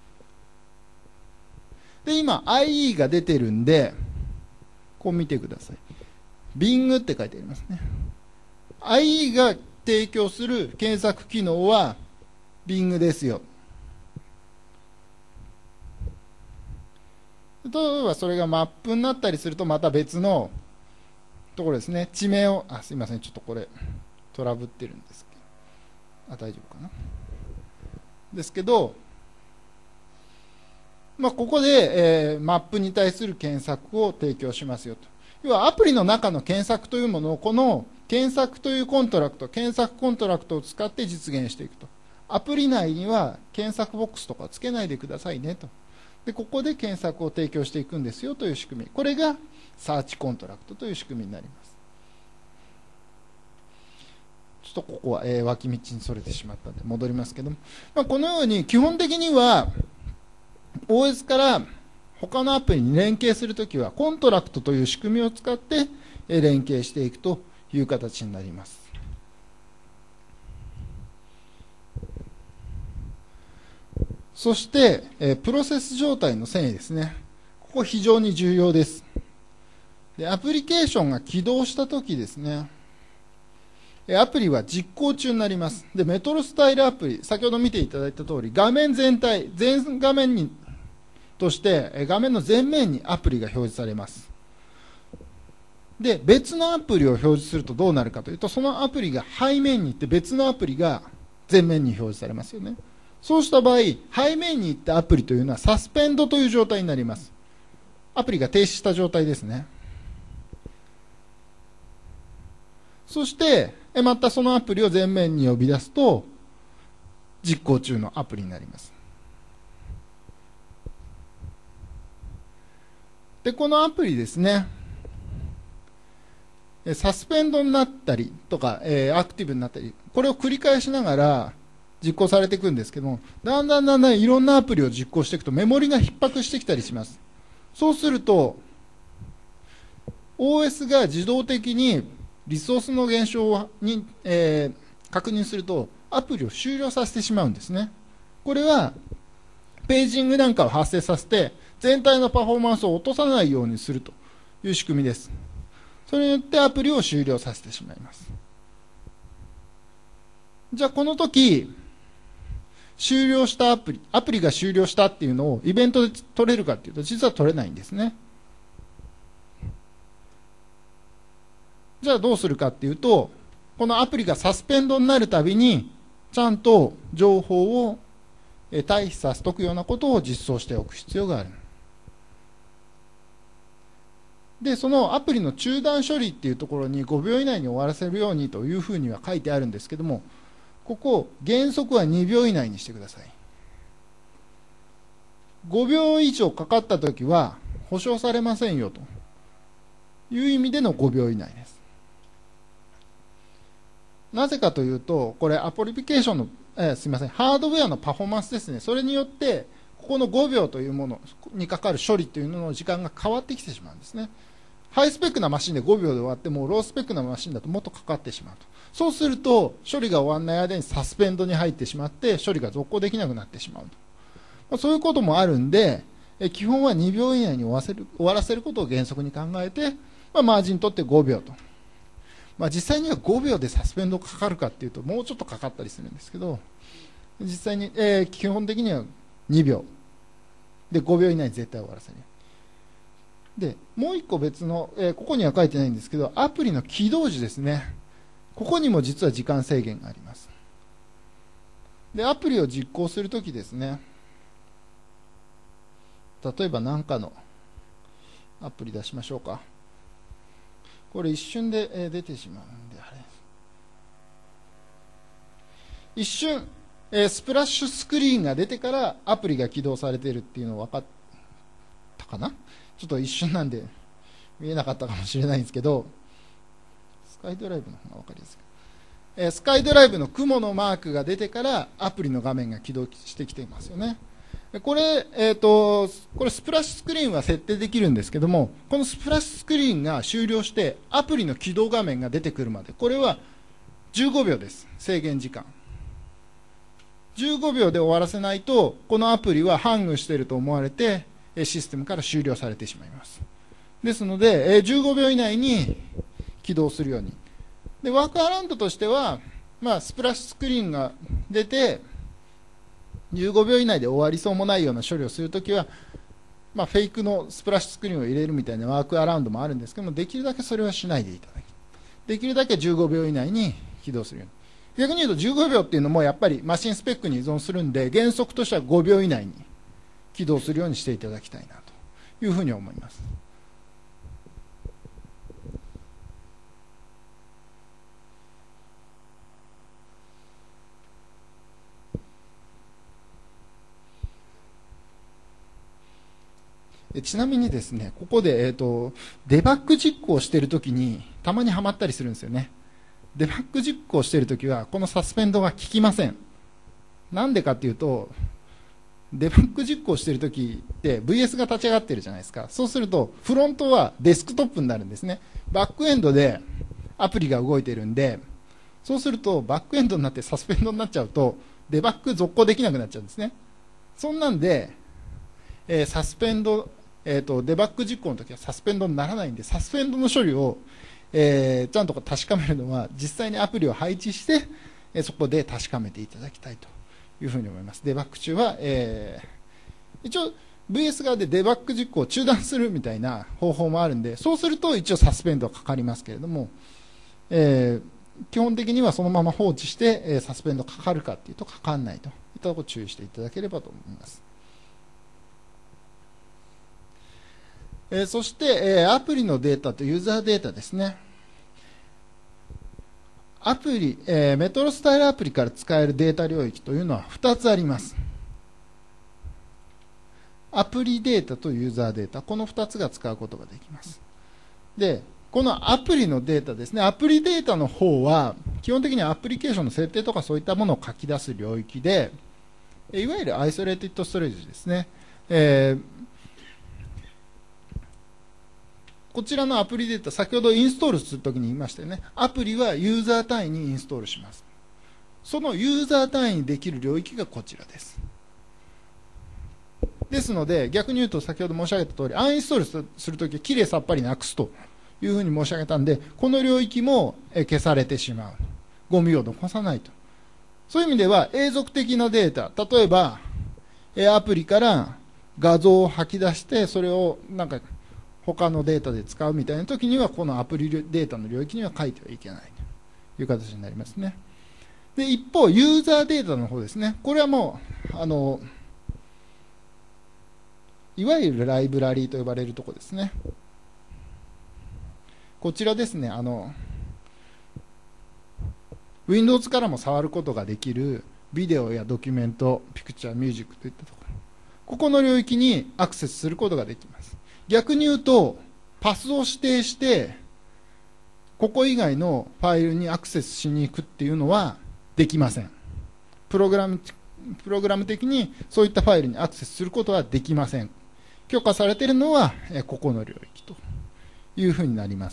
で、今 IE が出てるんで、こう見てください。Bing って書いてありますね。IE が提供する検索機能は Bing ですよ。例えばそれがマップになったりするとまた別のところですね。地名を、すいません、ちょっとこれトラブってるんですけど、大丈夫かな。ですけど、ここで、マップに対する検索を提供しますよと。要はアプリの中の検索というものをこの検索というコントラクト、検索コントラクトを使って実現していくと。アプリ内には検索ボックスとかつけないでくださいねと。で、ここで検索を提供していくんですよという仕組み。これがサーチコントラクトという仕組みになります。ちょっとここは、脇道にそれてしまったので戻りますけども、このように基本的には OS から他のアプリに連携するときはコントラクトという仕組みを使って連携していくという形になります。そして、プロセス状態の遷移ですね。ここ非常に重要です。で、アプリケーションが起動したときですね、アプリは実行中になります。で、メトロスタイルアプリ、先ほど見ていただいた通り、画面全体、全画面にとして、画面の前面にアプリが表示されます。で、別のアプリを表示するとどうなるかというと、そのアプリが背面に行って別のアプリが前面に表示されますよね。そうした場合、背面に行ったアプリというのはサスペンドという状態になります。アプリが停止した状態ですね。そして、またそのアプリを前面に呼び出すと、実行中のアプリになります。で、このアプリですね、サスペンドになったりとか、アクティブになったり、これを繰り返しながら、 実行されていくんですけども、だんだんいろんなアプリを実行していくとメモリが逼迫してきたりします。そうすると OS が自動的にリソースの減少に、確認するとアプリを終了させてしまうんですね。これはページングなんかを発生させて全体のパフォーマンスを落とさないようにするという仕組みです。それによってアプリを終了させてしまいます。じゃあこの時終了したアプリが終了したっていうのをイベントで取れるかっていうと実は取れないんですね。じゃあどうするかっていうと、このアプリがサスペンドになるたびにちゃんと情報を退避させておくようなことを実装しておく必要がある。で、そのアプリの中断処理っていうところに5秒以内に終わらせるようにというふうには書いてあるんですけども、ここ原則は2秒以内にしてください。5秒以上かかったときは保証されませんよという意味での5秒以内です。なぜかというと、これアプリケーションのすみません、ハードウェアのパフォーマンスですね。それによって、ここの5秒というものにかかる処理というのの時間が変わってきてしまうんですね。ハイスペックなマシンで5秒で終わっても、ロースペックなマシンだともっとかかってしまうと。そうすると、処理が終わらない間にサスペンドに入ってしまって、処理が続行できなくなってしまうと。そういうこともあるんで、基本は2秒以内に終わらせることを原則に考えて、マージン取って5秒と。実際には5秒でサスペンドかかるかっていうともうちょっとかかったりするんですけど、実際に、基本的には2秒で5秒以内に絶対終わらせる。でもう一個別の、ここには書いてないんですけど、アプリの起動時ですね、ここにも実は時間制限があります。でアプリを実行するときですね、例えば何かのアプリ出しましょうか。これ一瞬で出てしまうんで、あれ一瞬スプラッシュスクリーンが出てからアプリが起動されているっていうの分かったかな。ちょっと一瞬なんで見えなかったかもしれないんですけど、スカイドライブの方が分かりやすい。スカイドライブの雲のマークが出てからアプリの画面が起動してきていますよね。これスプラッシュスクリーンは設定できるんですけども、このスプラッシュスクリーンが終了してアプリの起動画面が出てくるまで、これは15秒です。制限時間15秒で終わらせないと、このアプリはハングしていると思われてシステムから終了されてしまいます。ですので15秒以内に起動するように。でワークアラウンドとしては、スプラッシュスクリーンが出て15秒以内で終わりそうもないような処理をするときは、フェイクのスプラッシュスクリーンを入れるみたいなワークアラウンドもあるんですけども、できるだけそれはしないでいただき、できるだけ15秒以内に起動するように。逆に言うと15秒っていうのもやっぱりマシンスペックに依存するんで、原則としては5秒以内に起動するようにしていただきたいなというふうに思います。ちなみにですね、ここで、デバッグ実行しているときにたまにはまったりするんですよね。デバッグ実行しているときはこのサスペンドが効きません。なんでかっていうと、デバッグ実行しているときって VS が立ち上がってるじゃないですか。そうするとフロントはデスクトップになるんですね。バックエンドでアプリが動いてるんで、そうするとバックエンドになってサスペンドになっちゃうとデバッグ続行できなくなっちゃうんですね。そんなんで、サスペンドデバッグ実行の時はサスペンドにならないんで、サスペンドの処理を、ちゃんと確かめるのは実際にアプリを配置して、そこで確かめていただきたいというふうに思います。デバッグ中は、一応 VS 側でデバッグ実行を中断するみたいな方法もあるんで、そうすると一応サスペンドはかかりますけれども、基本的にはそのまま放置して、サスペンドかかるかっていうとかかんないといったところを注意していただければと思います。そして、アプリのデータとユーザーデータですね。アプリ、メトロスタイルアプリから使えるデータ領域というのは2つあります。アプリデータとユーザーデータ、この2つが使うことができます。で、 このアプリのデータですね、アプリデータの方は、基本的にはアプリケーションの設定とかそういったものを書き出す領域で、いわゆるアイソレーティッドストレージですね。こちらのアプリデータ、先ほどインストールするときに言いましたよね。アプリはユーザー単位にインストールします。そのユーザー単位にできる領域がこちらです。ですので、逆に言うと先ほど申し上げた通り、アンインストールするときはきれいさっぱりなくすというふうに申し上げたんで、この領域も消されてしまう。ゴミを残さないと。そういう意味では、永続的なデータ、例えば、アプリから画像を吐き出して、それをなんか他のデータで使うみたいな時には、このアプリデータの領域には書いてはいけないという形になりますね。で、一方、ユーザーデータの方ですね。これはもう、いわゆるライブラリーと呼ばれるところですね。こちらですね、Windows からも触ることができるビデオやドキュメント、ピクチャー、ミュージックといったところ。ここの領域にアクセスすることができます。逆に言うと、パスを指定して、ここ以外のファイルにアクセスしに行くっていうのはできません。プログラム的にそういったファイルにアクセスすることはできません。許可されているのはここの領域というふうになります。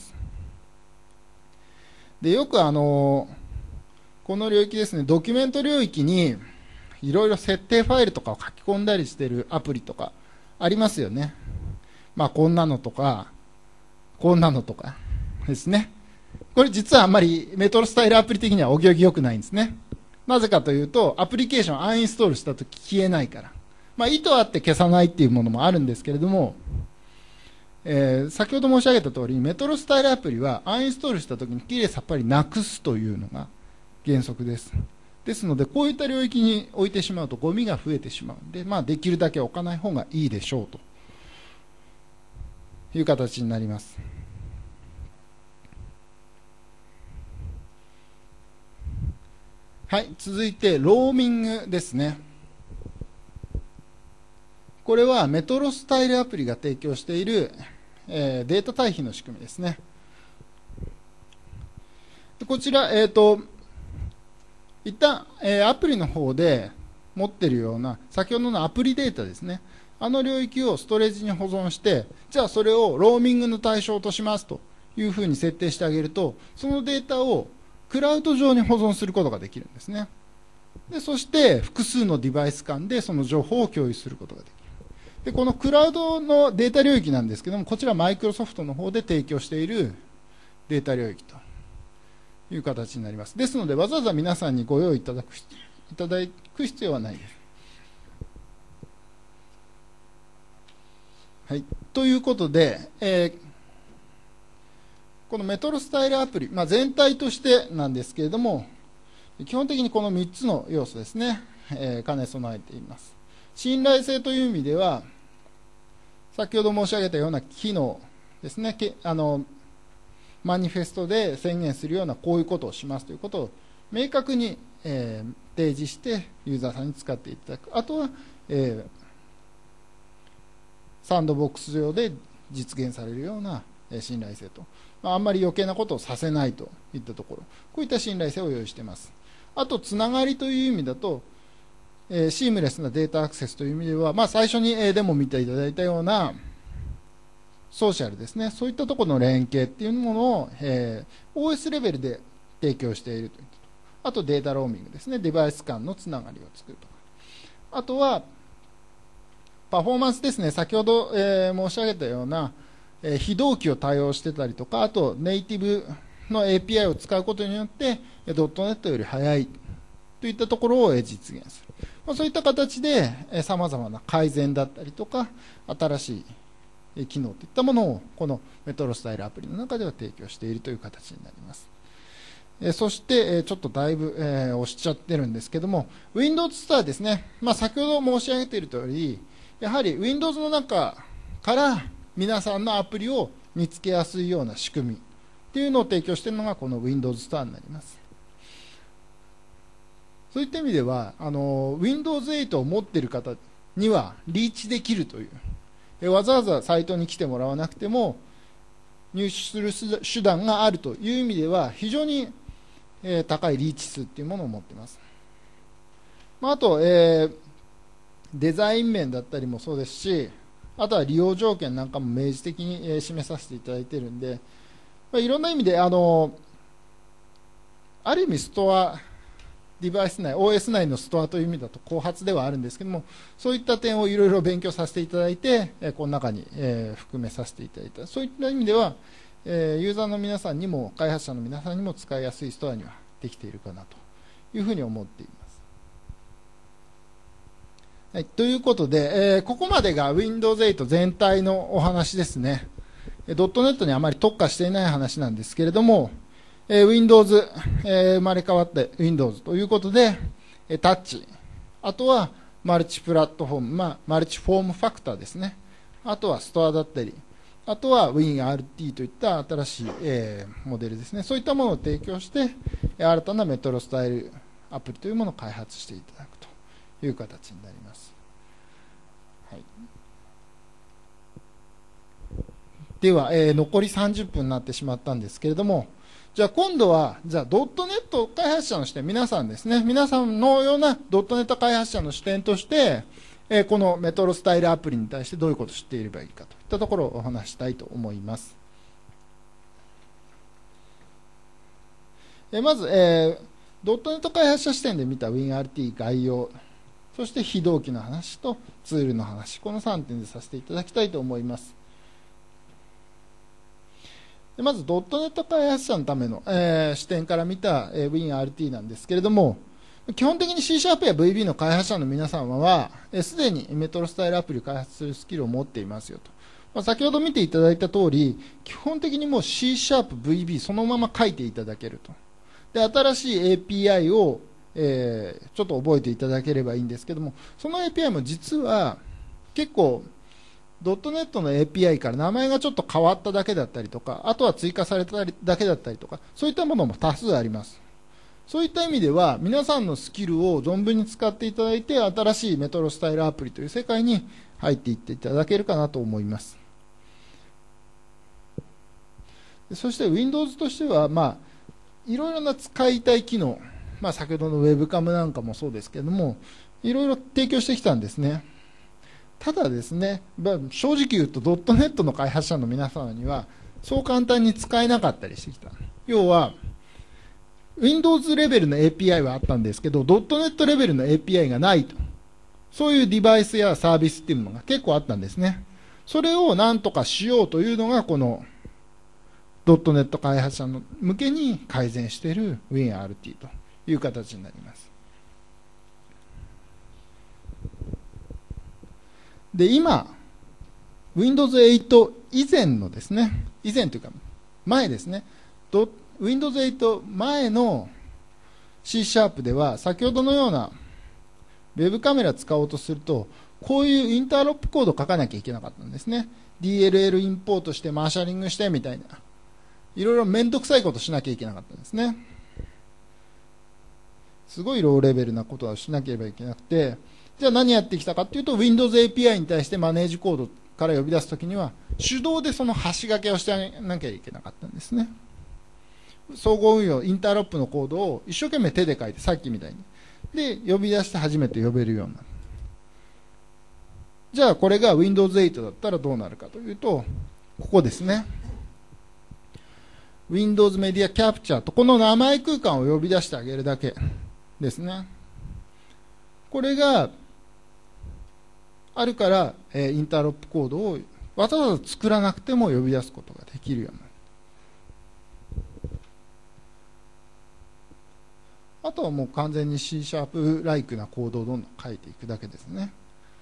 で、よくこの領域ですね、ドキュメント領域にいろいろ設定ファイルとかを書き込んだりしているアプリとかありますよね。まあ、こんなのとか、こんなのとかですね。これ実はあんまりメトロスタイルアプリ的にはお行儀良くないんですね。なぜかというと、アプリケーションをアンインストールしたとき消えないから。まあ、意図あって消さないっていうものもあるんですけれども、先ほど申し上げた通り、メトロスタイルアプリはアンインストールしたときにきれいさっぱりなくすというのが原則です。ですので、こういった領域に置いてしまうとゴミが増えてしまうので、まあ、できるだけ置かない方がいいでしょうという形になります。はい、続いてローミングですね。これはメトロスタイルアプリが提供している、データ対比の仕組みですね。こちら、一旦、アプリの方で持っているような先ほどのアプリデータですね。あの領域をストレージに保存して、じゃあそれをローミングの対象としますというふうに設定してあげると、そのデータをクラウド上に保存することができるんですね。で、そして複数のデバイス間でその情報を共有することができる。で、このクラウドのデータ領域なんですけども、こちらマイクロソフトの方で提供しているデータ領域という形になります。ですので、わざわざ皆さんにご用意いただく必要はないです。はい。ということで、このメトロスタイルアプリ、まあ、全体としてなんですけれども、基本的にこの3つの要素ですね、兼ね備えています。信頼性という意味では、先ほど申し上げたような機能ですね、マニフェストで宣言するようなこういうことをしますということを明確に、提示してユーザーさんに使っていただく。あとは、サンドボックス上で実現されるような信頼性と、あんまり余計なことをさせないといったところ、こういった信頼性を用意しています。あと、つながりという意味だと、シームレスなデータアクセスという意味では、まあ、最初にデモを見ていただいたようなソーシャルですね、そういったところの連携っていうものを、OS レベルで提供しているということ。あとデータローミングですね、デバイス間のつながりを作るとか。あとはパフォーマンスですね、先ほど、申し上げたような、非同期を対応してたりとか、あとネイティブの API を使うことによってドットネットより速いといったところを実現する。そういった形でさまざまな改善だったりとか新しい機能といったものをこのメトロスタイルアプリの中では提供しているという形になります。そしてちょっとだいぶ押しちゃってるんですけども Windows Store ですね、先ほど申し上げている通りやはり Windows の中から皆さんのアプリを見つけやすいような仕組みというのを提供しているのがこの Windows Store になります。そういった意味ではWindows 8を持っている方にはリーチできるという、わざわざサイトに来てもらわなくても入手する手段があるという意味では非常に高いリーチ数というものを持っています。あと、デザイン面だったりもそうですし、あとは利用条件なんかも明示的に示させていただいているんで、いろんな意味である意味ストアデバイス内 OS 内のストアという意味だと後発ではあるんですけども、そういった点をいろいろ勉強させていただいてこの中に含めさせていただいた。そういった意味ではユーザーの皆さんにも開発者の皆さんにも使いやすいストアにはできているかなというふうに思っています。はい、ということで、ここまでが Windows 8全体のお話ですね。.NET にあまり特化していない話なんですけれども、Windows、生まれ変わった Windows ということで、タッチ、あとはマルチプラットフォーム、マルチフォームファクターですね。あとはストアだったり、あとは WinRT といった新しい、モデルですね。そういったものを提供して、新たなメトロスタイルアプリというものを開発していただくという形になります。はい、では、残り30分になってしまったんですけれども、じゃあ今度は、.NET 開発者の視点、皆さんですね、皆さんのような .NET 開発者の視点として、このメトロスタイルアプリに対してどういうことを知っていればいいかといったところをお話したいと思います。まず、.NET 開発者視点で見た WinRT 概要、そして非同期の話とツールの話、この3点でさせていただきたいと思います。まず .NET 開発者のための、視点から見た、WinRT なんですけれども、基本的に C# や VB の開発者の皆様はすでにメトロスタイルアプリを開発するスキルを持っていますよと。先ほど見ていただいた通り、基本的にもう C#、VB そのまま書いていただけると。で、新しい API を、ちょっと覚えていただければいいんですけども、その API も実は結構.NET の API から名前がちょっと変わっただけだったりとか、あとは追加されただけだったりとか、そういったものも多数あります。そういった意味では、皆さんのスキルを存分に使っていただいて、新しいメトロスタイルアプリという世界に入っていっていただけるかなと思います。そして Windows としては、いろいろな使いたい機能、先ほどのウェブカムなんかもそうですけれども、いろいろ提供してきたんですね。ただですね、正直言うと .NET の開発者の皆様にはそう簡単に使えなかったりしてきた。要は Windows レベルの API はあったんですけど .NET レベルの API がないと。そういうデバイスやサービスっていうのが結構あったんですね。それを何とかしようというのがこの .NET 開発者の向けに改善している WinRT という形になります。で、今、Windows 8以前のですね、以前というか前ですね、Windows 8前の C# では、先ほどのようなウェブカメラ使おうとすると、こういうインターロップコードを書かなきゃいけなかったんですね。DLL インポートしてマーシャリングしてみたいな、いろいろめんどくさいことしなきゃいけなかったんですね。すごいローレベルなことをしなければいけなくて、じゃあ何やってきたかというと Windows API に対してマネージコードから呼び出すときには手動でその端掛けをしてあげなきゃいけなかったんですね。総合運用インターロップのコードを一生懸命手で書いて、さっきみたいにで呼び出して初めて呼べるようになる。じゃあこれが Windows 8だったらどうなるかというと、ここですね、 Windows Media Capture とこの名前空間を呼び出してあげるだけですね。これがあるから、インターロップコードをわざわざ作らなくても呼び出すことができるようになる。あとはもう完全に C# ライクなコードをどんどん書いていくだけですね。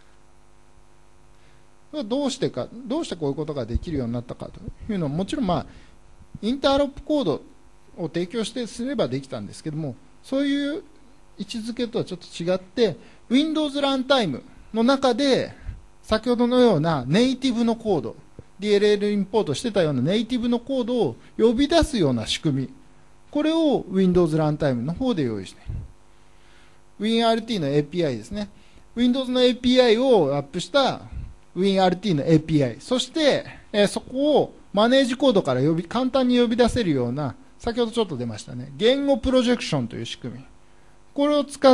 どうしてこういうことができるようになったかというのは、もちろんインターロップコードを提供してすればできたんですけども、そういう位置づけとはちょっと違って、Windows ランタイムの中で先ほどのようなネイティブのコード、 DLL インポートしてたようなネイティブのコードを呼び出すような仕組み、これを Windows ランタイムの方で用意している。 WinRT の API ですね。 Windows の API をアップした WinRT の API、 そしてそこをマネージコードから簡単に呼び出せるような、先ほどちょっと出ましたね、言語プロジェクションという仕組み。これを使って、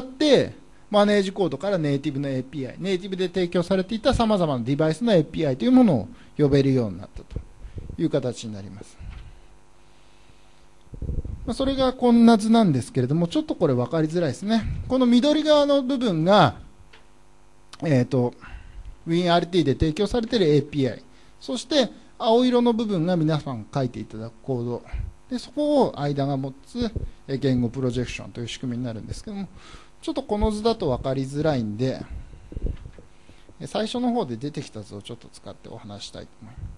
マネージコードからネイティブの API、ネイティブで提供されていた様々なデバイスの API というものを呼べるようになったという形になります。それがこんな図なんですけれども、ちょっとこれ分かりづらいですね。この緑側の部分が、WinRT で提供されている API。そして、青色の部分が皆さん書いていただくコード。で、そこを間が持つ言語プロジェクションという仕組みになるんですけども、ちょっとこの図だと分かりづらいんで、最初の方で出てきた図をちょっと使ってお話したいと思います。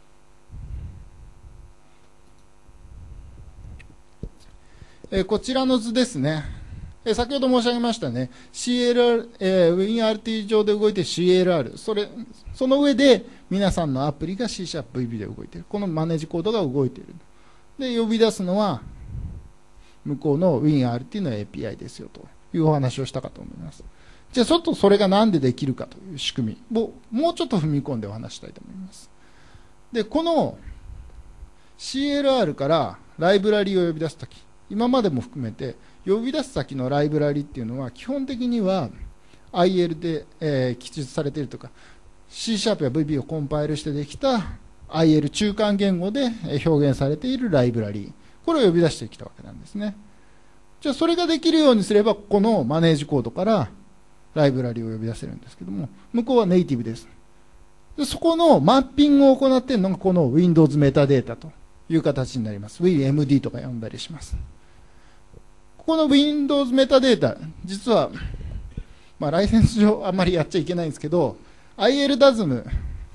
こちらの図ですね。先ほど申し上げましたね。WinRT 上で動いている CLR。その上で皆さんのアプリが C#VB で動いている。このマネージコードが動いている。で、呼び出すのは、向こうの WinRT の API ですよというお話をしたかと思います。じゃあちょっとそれがなんでできるかという仕組みをもうちょっと踏み込んでお話したいと思います。で、この CLR からライブラリを呼び出すとき、今までも含めて呼び出す先のライブラリっていうのは基本的には IL で、記述されているとか C# や VB をコンパイルしてできた IL 中間言語で表現されているライブラリこれを呼び出してきたわけなんですね。じゃあそれができるようにすればこのマネージコードからライブラリを呼び出せるんですけども、向こうはネイティブです。でそこのマッピングを行っているのがこの Windows メタデータという形になります。WinMD とか呼んだりします。ここの Windows メタデータ、実は、ライセンス上あんまりやっちゃいけないんですけど、ILDASM、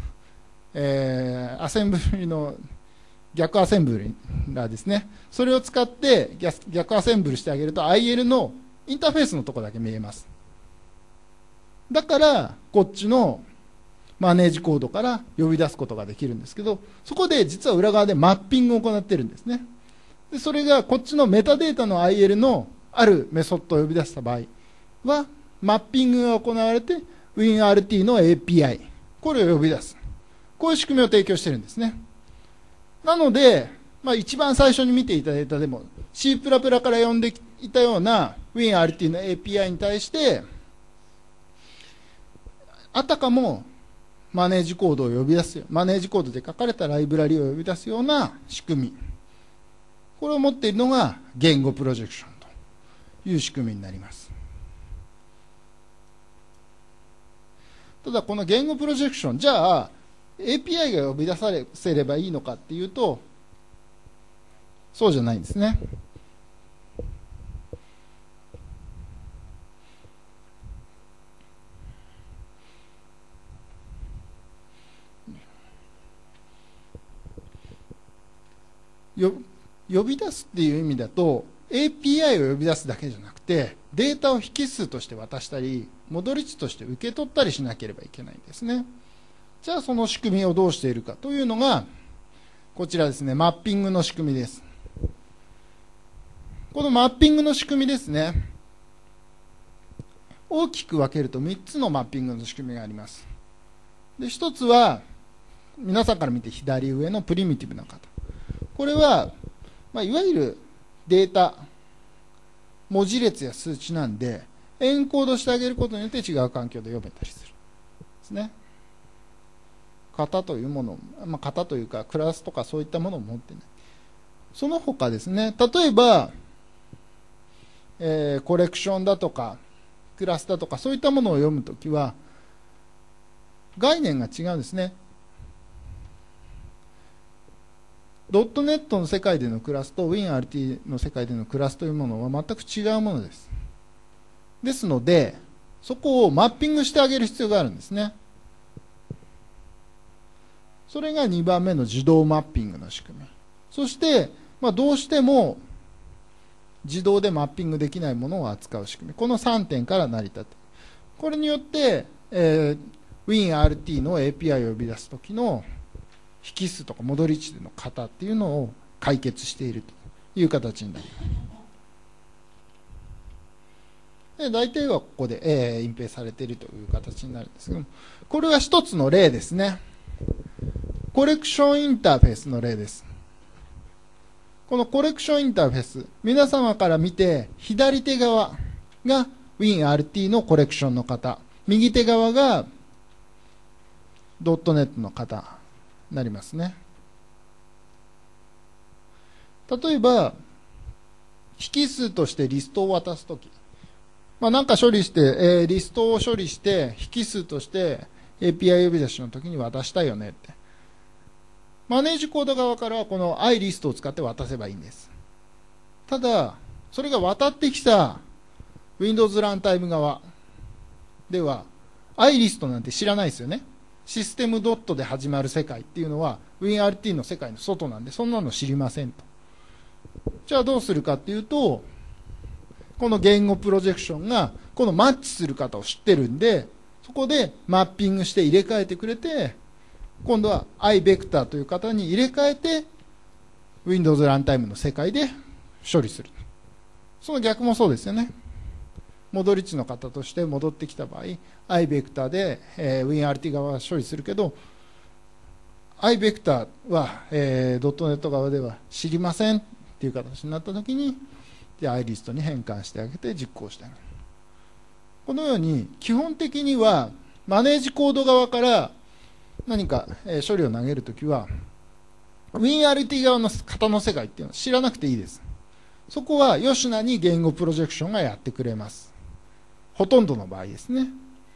アセンブリの逆アセンブリがですね、それを使って逆アセンブルしてあげると IL のインターフェースのところだけ見えます。だから、こっちのマネージコードから呼び出すことができるんですけど、そこで実は裏側でマッピングを行っているんですね。でそれがこっちのメタデータの IL のあるメソッドを呼び出した場合は、マッピングが行われて WinRT の API、これを呼び出す。こういう仕組みを提供しているんですね。なので、一番最初に見ていただいたでも C++ から呼んでいたような WinRT の API に対して、あたかもマネージコードを呼び出すよ、マネージコードで書かれたライブラリを呼び出すような仕組み。これを持っているのが言語プロジェクションという仕組みになります。ただこの言語プロジェクション、じゃあ API が呼び出させればいいのかっていうと、そうじゃないんですね。呼び出すっていう意味だと API を呼び出すだけじゃなくてデータを引数として渡したり戻り値として受け取ったりしなければいけないんですね。じゃあその仕組みをどうしているかというのがこちらですね、マッピングの仕組みです。このマッピングの仕組みですね、大きく分けると3つのマッピングの仕組みがあります。で1つは皆さんから見て左上のプリミティブな方、これは、いわゆるデータ、文字列や数値なんで、エンコードしてあげることによって違う環境で読めたりする。ですね。型というもの、型というかクラスとかそういったものを持ってない。その他ですね、例えば、コレクションだとか、クラスだとか、そういったものを読むときは、概念が違うんですね。ドットネットの世界でのクラスと WinRT の世界でのクラスというものは全く違うものです。ですので、そこをマッピングしてあげる必要があるんですね。それが2番目の自動マッピングの仕組み。そして、どうしても自動でマッピングできないものを扱う仕組み。この3点から成り立っている。これによって、WinRT の API を呼び出すときの引数とか戻り値での型っていうのを解決しているという形になります。で大体はここで、隠蔽されているという形になるんですけども、これは一つの例ですね。 コレクションインターフェースの例です。このコレクションインターフェース、皆様から見て、左手側が WinRT のコレクションの方、右手側が .NET の方になりますね。例えば、引数としてリストを渡すとき、なんか処理して、リストを処理して、引数として API 呼び出しのときに渡したいよねって。マネージコード側からはこの iList を使って渡せばいいんです。ただ、それが渡ってきた Windows ランタイム側では iList なんて知らないですよね。システムドットで始まる世界っていうのは WinRT の世界の外なんで、そんなの知りませんと。じゃあどうするかっていうと、この言語プロジェクションがこのマッチする方を知ってるんで、そこでマッピングして入れ替えてくれて、今度は iVector という方に入れ替えて Windows ランタイムの世界で処理する。その逆もそうですよね。戻り値の方として戻ってきた場合、iVector で、WinRT 側は処理するけど、iVector は、.NET 側では知りませんっていう形になったときに、iList に変換してあげて実行してあげる。このように基本的にはマネージコード側から何か処理を投げるときは WinRT 側の型の世界っていうのは知らなくていいです。そこは吉名に言語プロジェクションがやってくれます。ほとんどの場合ですね。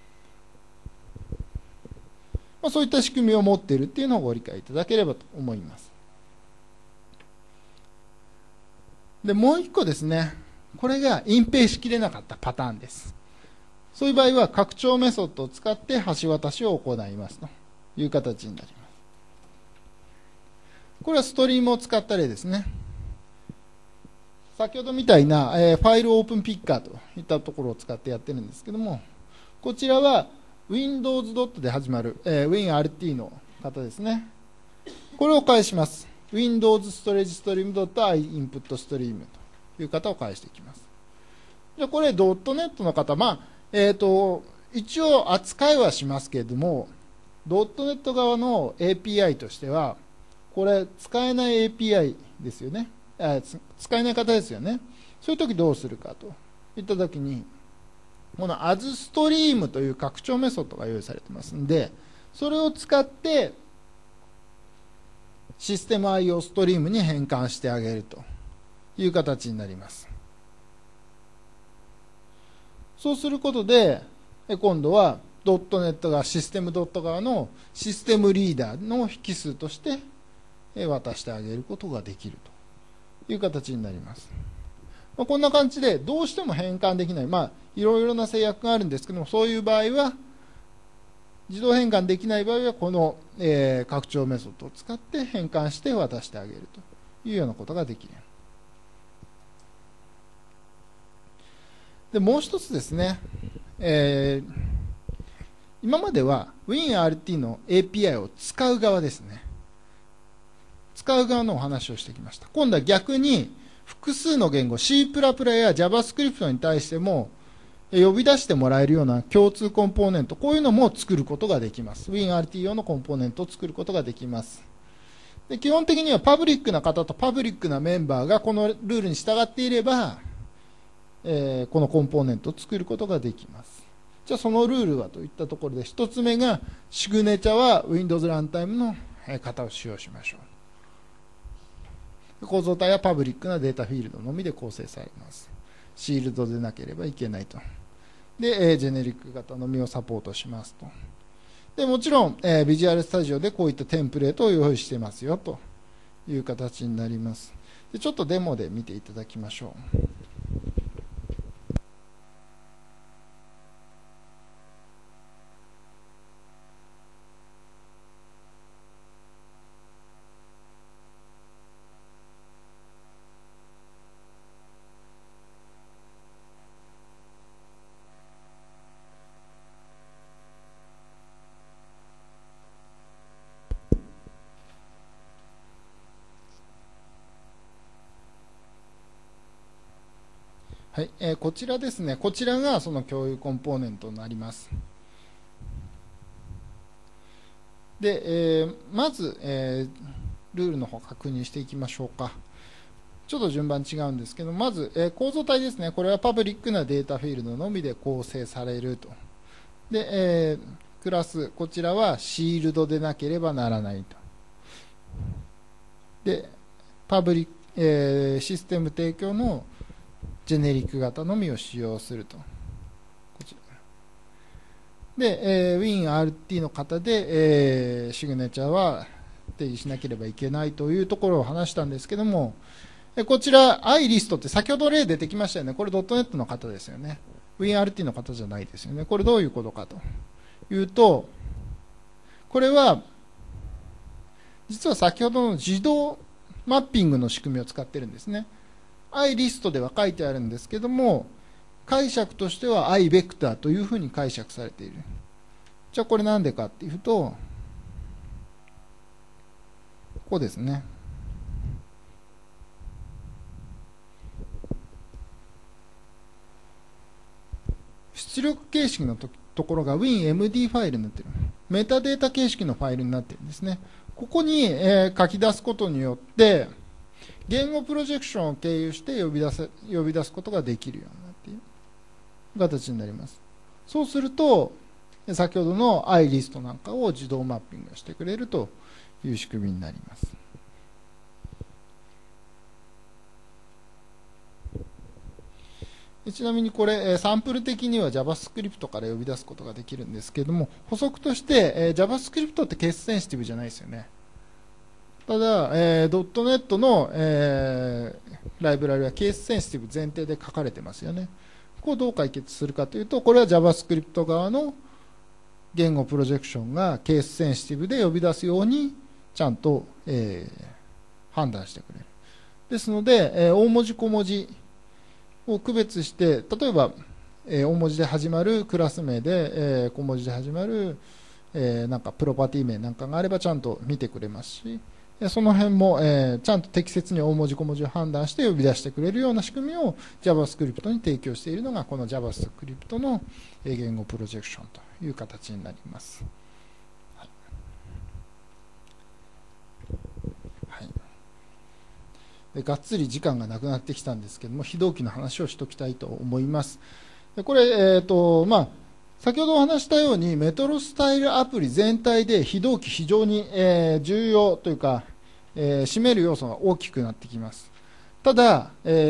そういった仕組みを持っているっていうのをご理解いただければと思います。で、もう一個ですね。これが隠蔽しきれなかったパターンです。そういう場合は拡張メソッドを使って橋渡しを行いますという形になります。これはストリームを使った例ですね。先ほどみたいな、ファイルオープンピッカーといったところを使ってやってるんですけども、こちらは Windows ドットで始まる、WinRT の方ですね。これを返します。Windows Storage Stream.IInput Stream という方を返していきます。じゃあこれ .NET の方、一応扱いはしますけれども、.NET 側の API としては、これ使えない API ですよね。使えない方ですよね。そういう時どうするかといった時に、この AsStream という拡張メソッドが用意されてますんで、それを使ってシステム IO ストリームに変換してあげるという形になります。そうすることで、今度は .NET がシステムドット側のシステムリーダーの引数として渡してあげることができるという形になります。こんな感じでどうしても変換できない、いろいろな制約があるんですけども、そういう場合は自動変換できない場合はこの、拡張メソッドを使って変換して渡してあげるというようなことができる。でもう一つですね、今までは WinRT の API を使う側ですね。使う側のお話をしてきました。今度は逆に複数の言語 C++ や JavaScript に対しても呼び出してもらえるような共通コンポーネント、こういうのも作ることができます。WinRT 用のコンポーネントを作ることができます。で、基本的にはパブリックな方とパブリックなメンバーがこのルールに従っていれば、このコンポーネントを作ることができます。じゃあそのルールはといったところで、一つ目がシグネチャは Windows ランタイムの型を使用しましょう。構造体はパブリックなデータフィールドのみで構成されます。シールドでなければいけないと。で、ジェネリック型のみをサポートしますと。で、もちろん、ビジュアルスタジオでこういったテンプレートを用意してますよという形になります。で、ちょっとデモで見ていただきましょう。はい、こちらですね。こちらがその共有コンポーネントになります。 で、まず、ルールの方確認していきましょうか。ちょっと順番違うんですけど、まず、構造体ですね。これはパブリックなデータフィールドのみで構成されると。で、クラス、こちらはシールドでなければならないと。で、システム提供のジェネリック型のみを使用すると。こちらで、WinRT の方で、シグネチャーは定義しなければいけないというところを話したんですけども、こちら iList って先ほど例出てきましたよね。これ .NET の方ですよね。WinRT の方じゃないですよね。これどういうことかというと、これは実は先ほどの自動マッピングの仕組みを使ってるんですね。iList では書いてあるんですけども、解釈としては iVector というふうに解釈されている。じゃあこれなんでかっていうと、ここですね。出力形式のところが WinMD ファイルになっている。メタデータ形式のファイルになっているんですね。ここに、書き出すことによって、言語プロジェクションを経由して呼び出すことができるようになっている形になります。そうすると、先ほどの iList なんかを自動マッピングしてくれるという仕組みになります。ちなみにこれ、サンプル的には JavaScript から呼び出すことができるんですけれども、補足として、JavaScript ってケースセンシティブじゃないですよね。ただ、.NET の、ライブラリはケースセンシティブ前提で書かれてますよね。ここをどう解決するかというと、これは JavaScript 側の言語プロジェクションがケースセンシティブで呼び出すようにちゃんと、判断してくれる。ですので、大文字小文字を区別して、例えば、大文字で始まるクラス名で、小文字で始まる、なんかプロパティ名なんかがあればちゃんと見てくれますし、その辺も、ちゃんと適切に大文字小文字を判断して呼び出してくれるような仕組みを JavaScript に提供しているのがこの JavaScript の言語プロジェクションという形になります。はいはい、でがっつり時間がなくなってきたんですけども、非同期の話をしておきたいと思います。でこれ、先ほどお話したようにメトロスタイルアプリ全体で非同期非常に、重要というか、占める要素が大きくなってきます。ただ、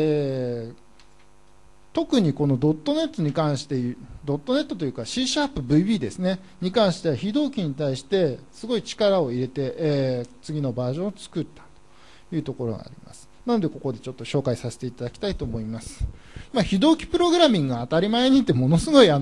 特にこの .NET に関して、.NET というか C#VB ですね、に関しては非同期に対してすごい力を入れて、次のバージョンを作ったというところがあります。なのでここでちょっと紹介させていただきたいと思います。非同期プログラミングが当たり前にってものすごい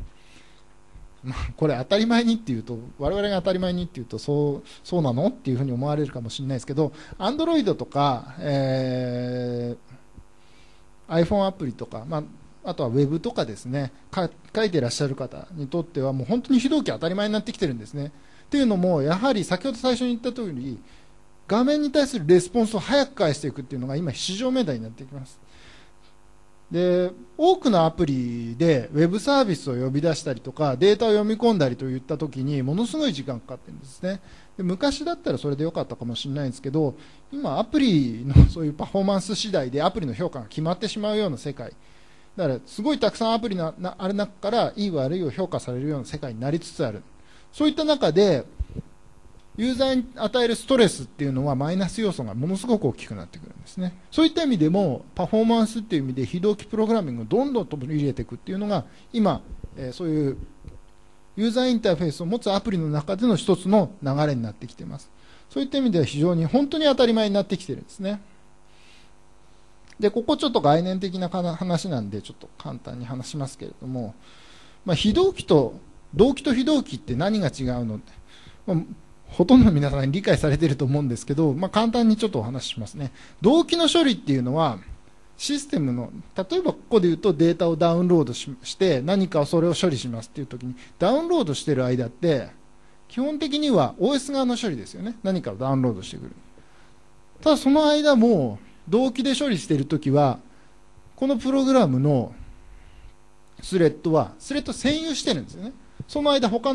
これ当たり前にっていうと、我々が当たり前にっていうとそうなのっていうふうに思われるかもしれないですけど、Android とか、iPhone アプリとか、あとは Web とかですね、書いていらっしゃる方にとってはもう本当に非同期当たり前になってきてるんですね。っていうのも、やはり先ほど最初に言った通り、画面に対するレスポンスを早く返していくっていうのが今至上命題になってきます。で、多くのアプリでウェブサービスを呼び出したりとかデータを読み込んだりといったときにものすごい時間かかってるんですね。で昔だったらそれでよかったかもしれないんですけど、今アプリのそういうパフォーマンス次第でアプリの評価が決まってしまうような世界だから、すごいたくさんアプリのある中からいい悪いを評価されるような世界になりつつある。そういった中でユーザーに与えるストレスっていうのはマイナス要素がものすごく大きくなってくるんですね。そういった意味でもパフォーマンスっていう意味で非同期プログラミングをどんどん取り入れていくっていうのが今、そういうユーザーインターフェースを持つアプリの中での一つの流れになってきています。そういった意味では非常に本当に当たり前になってきてるんですね。でここちょっと概念的な話なんでちょっと簡単に話しますけれども、非同期と同期と非同期って何が違うのって、ほとんどの皆さんに理解されていると思うんですけど、簡単にちょっとお話ししますね。同期の処理っていうのはシステムの、例えばここで言うとデータをダウンロードして何かそれを処理しますっていう時に、ダウンロードしている間って基本的には OS 側の処理ですよね。何かをダウンロードしてくる。ただその間も同期で処理している時はこのプログラムのスレッドは占有してるんですよね。その間他の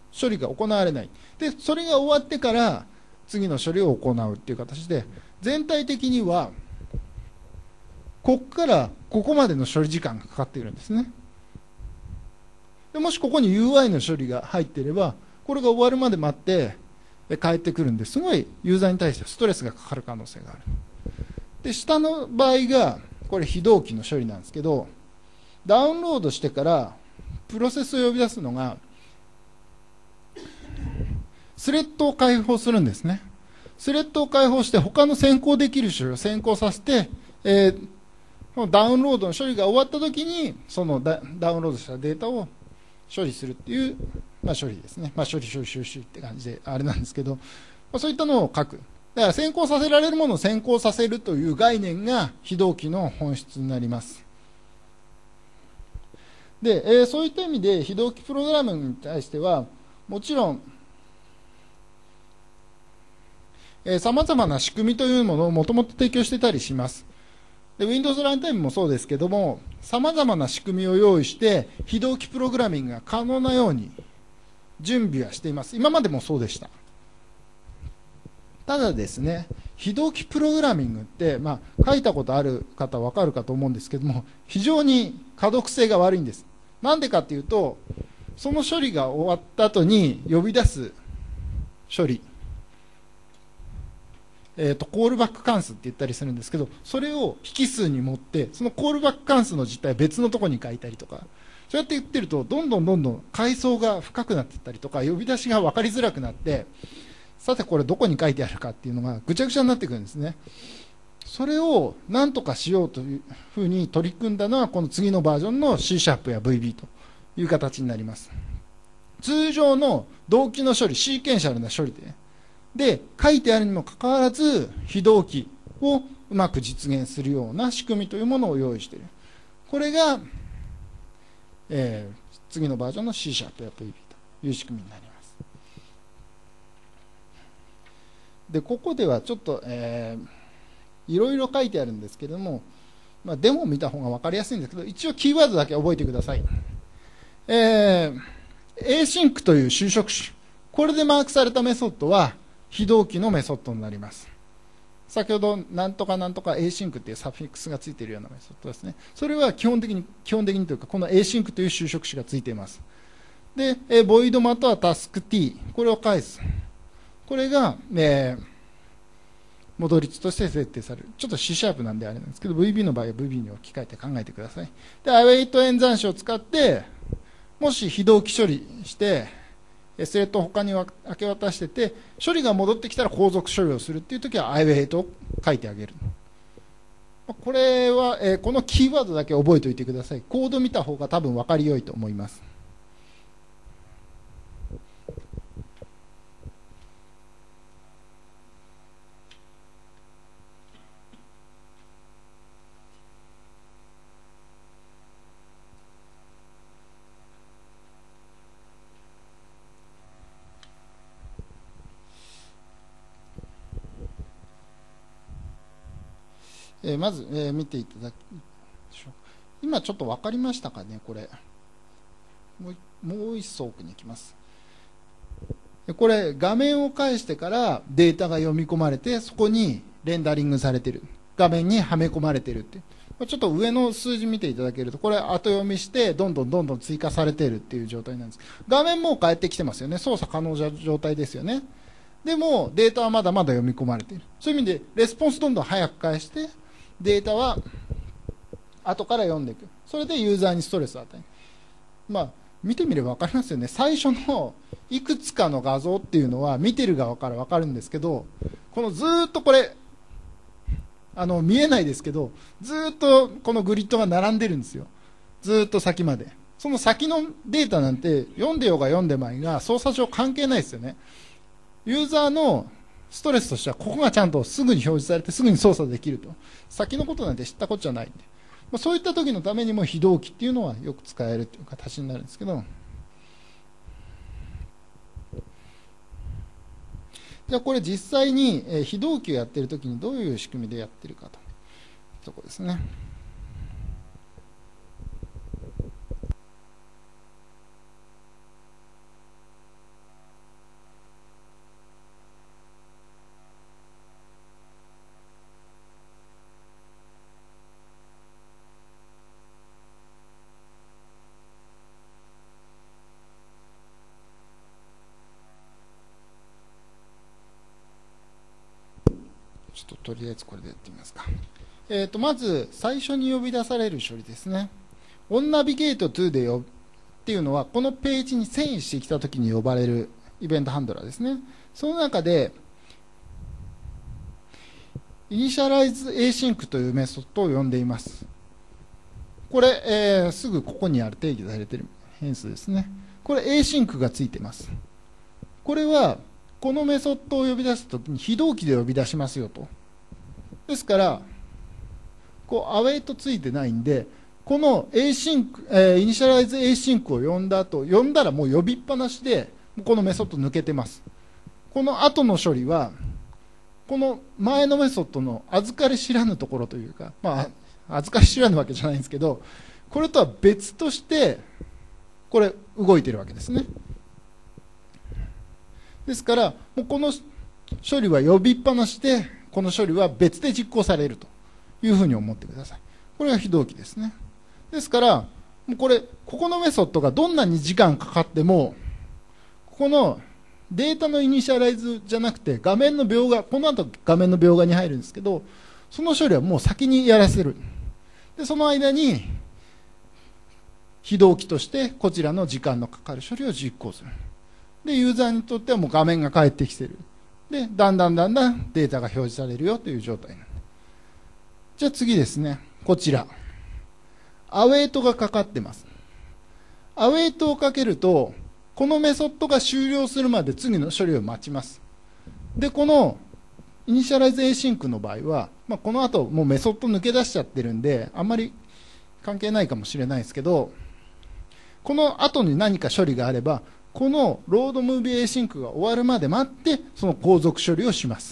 処理が行われない。で、それが終わってから次の処理を行うっていう形で、全体的には、ここからここまでの処理時間がかかっているんですね。でもしここに UI の処理が入っていれば、これが終わるまで待って帰ってくるんで、すごいユーザーに対してストレスがかかる可能性がある。で、下の場合が、これ非同期の処理なんですけど、ダウンロードしてからプロセスを呼び出すのが、スレッドを開放するんですね。スレッドを開放して他の先行できる処理を先行させて、ダウンロードの処理が終わったときに、そのダウンロードしたデータを処理するっていう、処理ですね。処理って感じで、あれなんですけど、そういったのを書く。だから先行させられるものを先行させるという概念が非同期の本質になります。で、そういった意味で非同期プログラムに対しては、もちろん、様々な仕組みというものをもともと提供してたりします。で Windows ランタイムもそうですけども、様々な仕組みを用意して、非同期プログラミングが可能なように準備はしています。今までもそうでした。ただですね、非同期プログラミングって、書いたことある方はわかるかと思うんですけども、非常に可読性が悪いんです。なんでかっていうと、その処理が終わった後に呼び出す処理、コールバック関数って言ったりするんですけど、それを引数に持って、そのコールバック関数の実態を別のところに書いたりとか、そうやって言ってると、どんどん階層が深くなっていったりとか、呼び出しが分かりづらくなって、さてこれどこに書いてあるかっていうのがぐちゃぐちゃになってくるんですね。それを何とかしようというふうに取り組んだのは、この次のバージョンの C# や VB という形になります。通常の同期の処理、シーケンシャルな処理で書いてあるにもかかわらず、非同期をうまく実現するような仕組みというものを用意している。これが、次のバージョンの C# や VB という仕組みになります。で、ここではちょっと、いろいろ書いてあるんですけれども、デモを見た方が分かりやすいんですけど、一応キーワードだけ覚えてください。async という修飾種。これでマークされたメソッドは、非同期のメソッドになります。先ほど、なんとかなんとか async っていうサフィックスがついているようなメソッドですね。それは基本的にというか、この async という修飾種がついています。で、void または task_t、これを返す。これが、戻り値として設定される。ちょっと C# なんであれなんですけど、VB の場合は VB に置き換えて考えてください。で、await 演算子を使って、もし非同期処理して、スレッドを他に明け渡してて、処理が戻ってきたら後続処理をするっていうときは await を書いてあげる。これは、このキーワードだけ覚えておいてください。コード見た方が多分分かりよいと思います。まず、見ていただきましょう。今ちょっと分かりましたかね、これ。もう一層奥に行きます。これ、画面を返してからデータが読み込まれて、そこにレンダリングされている。画面にはめ込まれているって。ちょっと上の数字見ていただけると、これ後読みして、どんどん追加されているっていう状態なんです。画面も返ってきてますよね。操作可能な状態ですよね。でも、データはまだまだ読み込まれている。そういう意味で、レスポンスどんどん早く返して、データは後から読んでいく。それでユーザーにストレスを与える。見てみれば分かりますよね。最初のいくつかの画像っていうのは見てる側から分かるんですけど、このずーっとこれ、見えないですけど、ずーっとこのグリッドが並んでるんですよ。ずーっと先まで。その先のデータなんて読んでようが読んでまいが操作上関係ないですよね。ユーザーのストレスとしては、ここがちゃんとすぐに表示されてすぐに操作できると。先のことなんて知ったことじゃない。そういった時のためにも非同期っていうのはよく使えるという形になるんですけど、じゃあこれ実際に非同期をやっている時にどういう仕組みでやってるかというところですね。 ちょっととりあえずこれでやってみますか。まず最初に呼び出される処理ですね。onNavigate_to でっていうのは、このページに遷移してきたときに呼ばれるイベントハンドラーですね。その中で、initializeAsync というメソッドを呼んでいます。これ、すぐここにある定義されている変数ですね。これ Async がついています。これは、このメソッドを呼び出すときに非同期で呼び出しますよと。ですから、await ついてないんで、この initializeAsync を呼んだ後、呼んだらもう呼びっぱなしで、このメソッド抜けてます。この後の処理は、この前のメソッドの預かり知らぬところというか、預かり知らぬわけじゃないんですけど、これとは別として、これ動いてるわけですね。ですから、もうこの処理は呼びっぱなしで、この処理は別で実行されるというふうに思ってください。これが非同期ですね。ですから、もうここのメソッドがどんなに時間かかっても、ここのデータのイニシャライズじゃなくて、画面の描画、この後画面の描画に入るんですけど、その処理はもう先にやらせる。で、その間に、非同期としてこちらの時間のかかる処理を実行する。で、ユーザーにとってはもう画面が返ってきてる。で、だんだんデータが表示されるよという状態になる。じゃあ次ですね。こちら。アウェイトがかかってます。アウェイトをかけると、このメソッドが終了するまで次の処理を待ちます。で、このイニシャライズAsyncの場合は、この後もうメソッド抜け出しちゃってるんで、あんまり関係ないかもしれないですけど、この後に何か処理があれば、このロードムービーAsyncが終わるまで待って、その後続処理をします。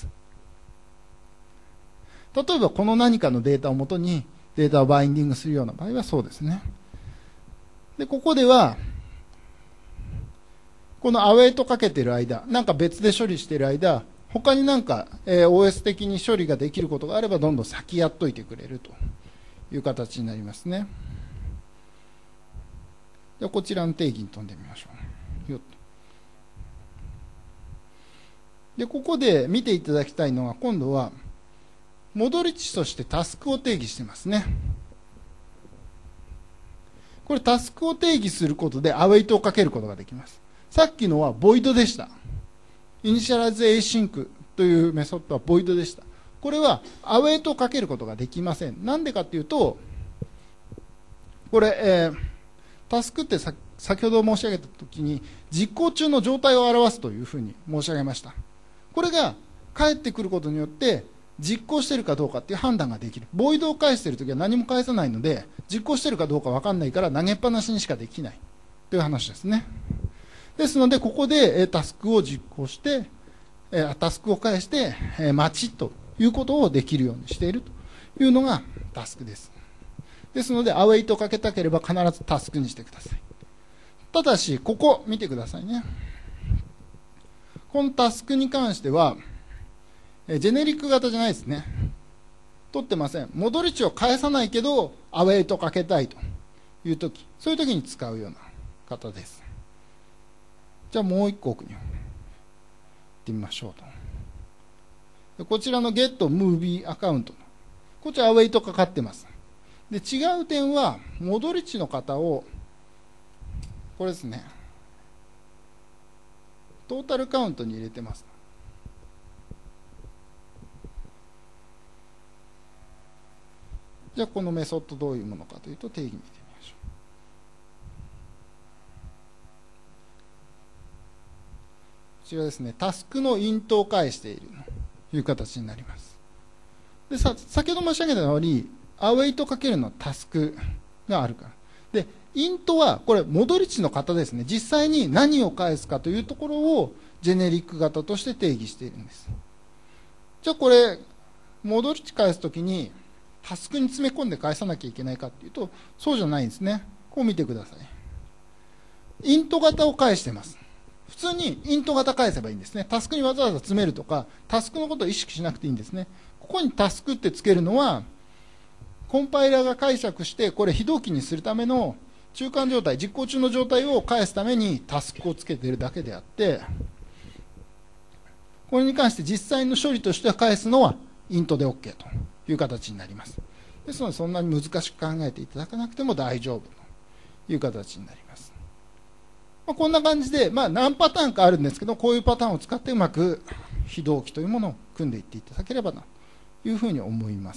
例えばこの何かのデータをもとにデータをバインディングするような場合はそうですね。で、ここでは、このアウェイトかけてる間、なんか別で処理してる間、他になんか、OS 的に処理ができることがあればどんどん先やっといてくれるという形になりますね。ではこちらの定義に飛んでみましょう。よっと。で、ここで見ていただきたいのは、今度は、戻り値としてタスクを定義してますね。これタスクを定義することでアウェイトをかけることができます。さっきのはボイドでした。イニシャライズAsyncというメソッドはボイドでした。これはアウェイトをかけることができません。なんでかっていうと、これ、タスクって先ほど申し上げたときに実行中の状態を表すというふうに申し上げました。これが返ってくることによって実行しているかどうかっていう判断ができる。ボイドを返しているときは何も返さないので、実行しているかどうか分かんないから投げっぱなしにしかできないという話ですね。ですので、ここでタスクを実行して、タスクを返して、待ちということをできるようにしているというのがタスクです。ですので、アウェイトをかけたければ必ずタスクにしてください。ただし、ここ見てくださいね。このタスクに関しては、ジェネリック型じゃないですね。取ってません。戻り値を返さないけど、アウェイトかけたいというとき、そういうときに使うような型です。じゃあもう一個奥に行ってみましょうと。こちらの GetMovie アカウント。こちらアウェイトかかってます。で、違う点は、戻り値の型を、これですね。トータルカウントに入れてます。じゃあこのメソッドどういうものかというと定義見てみましょう。こちらですね、タスクのイントを返しているという形になります。で、先ほど申し上げたように、アウェイトかけるのタスクがあるから。で、イントは、これ、戻り値の型ですね。実際に何を返すかというところを、ジェネリック型として定義しているんです。じゃあこれ、戻り値返すときに、タスクに詰め込んで返さなきゃいけないかっていうと、そうじゃないんですね。こう見てください。イント型を返してます。普通にイント型返せばいいんですね。タスクにわざわざ詰めるとか、タスクのことを意識しなくていいんですね。ここにタスクってつけるのは、コンパイラーが解釈して、これ非同期にするための中間状態、実行中の状態を返すためにタスクをつけているだけであって、これに関して実際の処理としては返すのはイントで OK という形になります。ですのでそんなに難しく考えていただかなくても大丈夫という形になります。こんな感じで、何パターンかあるんですけど、こういうパターンを使ってうまく非同期というものを組んでいっていただければなというふうに思います。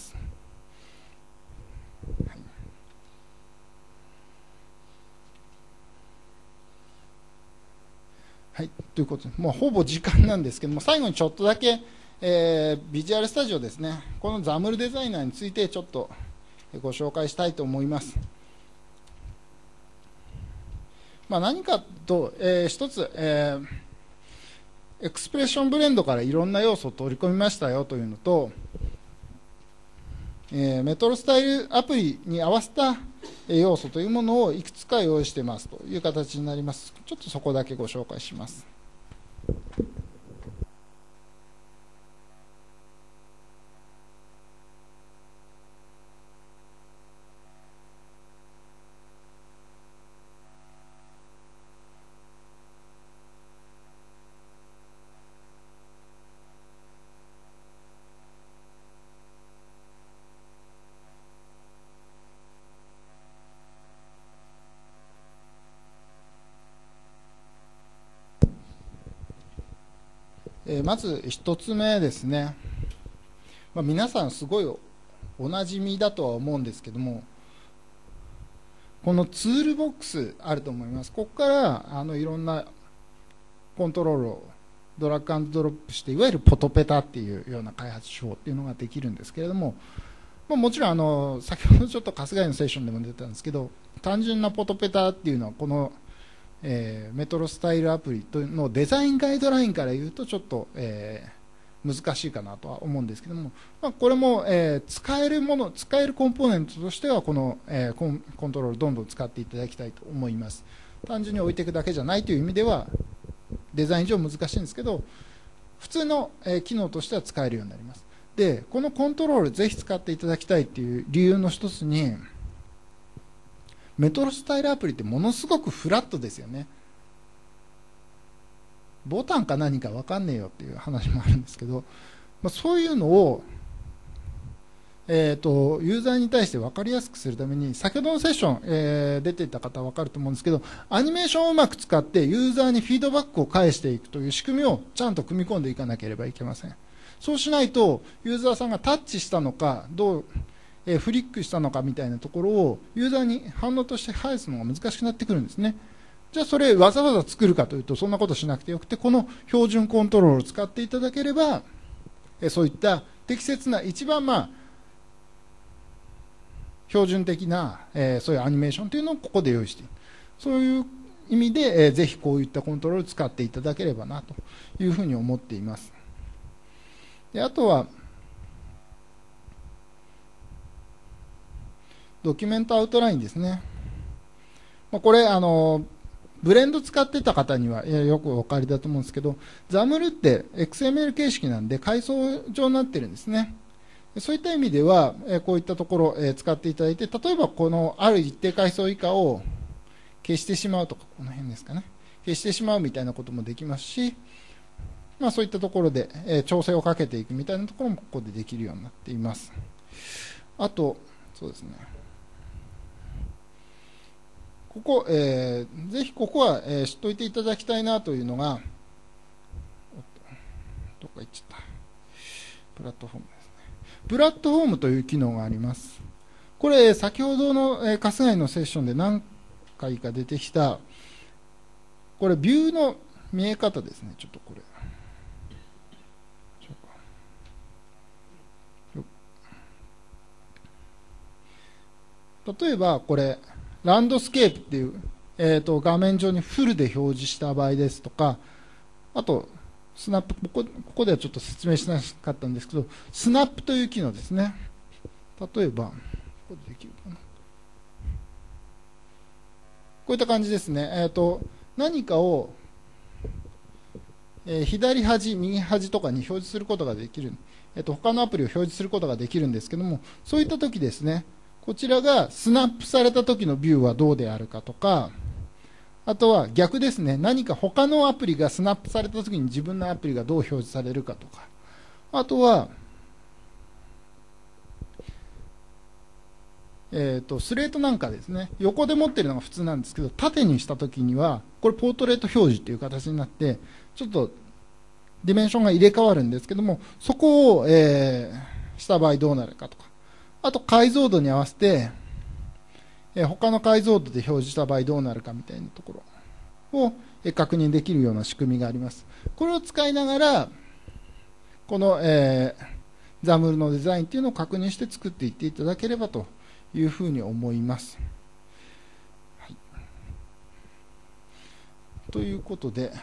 はい、ということで、ほぼ時間なんですけども、最後にちょっとだけ、ビジュアルスタジオですね、この XAML デザイナーについてちょっとご紹介したいと思います。何かと、一つ、エクスプレッションブレンドからいろんな要素を取り込みましたよというのと、メトロスタイルアプリに合わせた要素というものをいくつか用意していますという形になります。ちょっとそこだけご紹介します。まず一つ目ですね、皆さんすごいおなじみだとは思うんですけども、このツールボックスあると思います。ここからいろんなコントロールをドラッグアンドドロップして、いわゆるポトペタっていうような開発手法っていうのができるんですけれども、もちろん先ほどちょっと春日井のセッションでも出たんですけど、単純なポトペタっていうのはこのメトロスタイルアプリのデザインガイドラインから言うとちょっと、難しいかなとは思うんですけども、これも、使えるコンポーネントとしてはこの、コントロールどんどん使っていただきたいと思います。単純に置いていくだけじゃないという意味ではデザイン上難しいんですけど、普通の、機能としては使えるようになります。で、このコントロールぜひ使っていただきたいという理由の一つに、メトロスタイルアプリってものすごくフラットですよね。ボタンか何か分かんねえよっていう話もあるんですけど、そういうのを、ユーザーに対して分かりやすくするために、先ほどのセッション、出ていた方は分かると思うんですけど、アニメーションをうまく使ってユーザーにフィードバックを返していくという仕組みをちゃんと組み込んでいかなければいけません。そうしないとユーザーさんがタッチしたのかフリックしたのかみたいなところをユーザーに反応として返すのが難しくなってくるんですね。じゃあそれわざわざ作るかというとそんなことしなくてよくて、この標準コントロールを使っていただければそういった適切な一番標準的なそういうアニメーションというのをここで用意している。そういう意味でぜひこういったコントロールを使っていただければなというふうに思っています。で、あとはドキュメントアウトラインですね。これブレンド使ってた方にはよくお分かりだと思うんですけど、XAML って XML 形式なんで階層状になってるんですね。そういった意味ではこういったところ使っていただいて、例えばこのある一定階層以下を消してしまうとか、この辺ですかね、消してしまうみたいなこともできますし、そういったところで調整をかけていくみたいなところもここでできるようになっています。あとそうですね、ここ、ぜひここは、知っておいていただきたいなというのが、どっか行っちゃった。プラットフォームですね。プラットフォームという機能があります。これ、先ほどの、春日井のセッションで何回か出てきた、これ、ビューの見え方ですね。ちょっとこれ。例えば、これ、ランドスケープっていう、画面上にフルで表示した場合ですとか、あと、スナップ、ここではちょっと説明しなかったんですけど、スナップという機能ですね。例えば、ここでできるかな。こういった感じですね。何かを、左端、右端とかに表示することができる。他のアプリを表示することができるんですけども、そういった時ですね、こちらがスナップされた時のビューはどうであるかとか、あとは逆ですね、何か他のアプリがスナップされた時に自分のアプリがどう表示されるかとか、あとはスレートなんかですね、横で持ってるのが普通なんですけど、縦にしたときには、これポートレート表示っていう形になって、ちょっとディメンションが入れ替わるんですけども、そこを、した場合どうなるかとか、あと解像度に合わせて、他の解像度で表示した場合どうなるかみたいなところを確認できるような仕組みがあります。これを使いながら、この、XAML のデザインっていうのを確認して作っていっていただければというふうに思います。はい、ということで、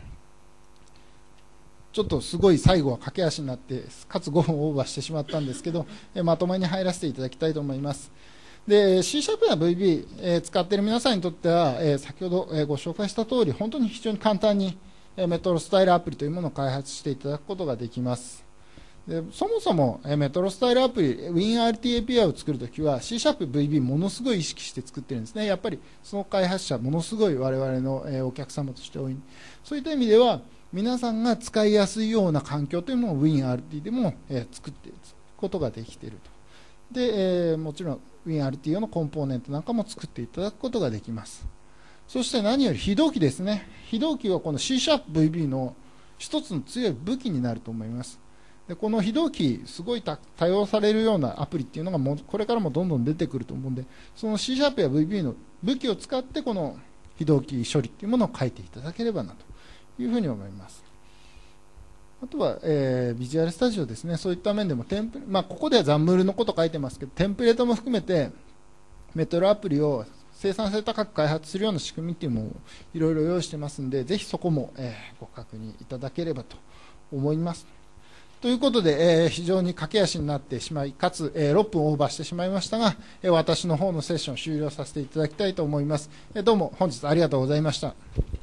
ちょっとすごい最後は駆け足になって、かつ5分オーバーしてしまったんですけど、まとめに入らせていただきたいと思います。で、C# や VB、使っている皆さんにとっては、先ほど、ご紹介した通り、本当に非常に簡単に、メトロスタイルアプリというものを開発していただくことができます。でそもそも、メトロスタイルアプリ、WinRT API を作るときは C#、VB ものすごい意識して作ってるんですね。やっぱりその開発者、ものすごい我々の、お客様として多い。そういった意味では、皆さんが使いやすいような環境というのを WinRT でも、作っていくことができていると。で、もちろん WinRT 用のコンポーネントなんかも作っていただくことができます。そして何より非同期ですね。非同期はこの C#、VB の一つの強い武器になると思います。でこの非同期、すごい多用されるようなアプリっていうのがこれからもどんどん出てくると思うんで、その C# や VB の武器を使ってこの非同期処理っていうものを書いていただければなというふうに思います。あとは、ビジュアルスタジオですね。そういった面でもここではXAMLのこと書いてますけど、テンプレートも含めてメトロアプリを生産性高く開発するような仕組みっていうのをいろいろ用意してますんで、ぜひそこも、ご確認いただければと思います。ということで、非常に駆け足になってしまい、かつ、6分オーバーしてしまいましたが、私の方のセッションを終了させていただきたいと思います。どうも本日ありがとうございました。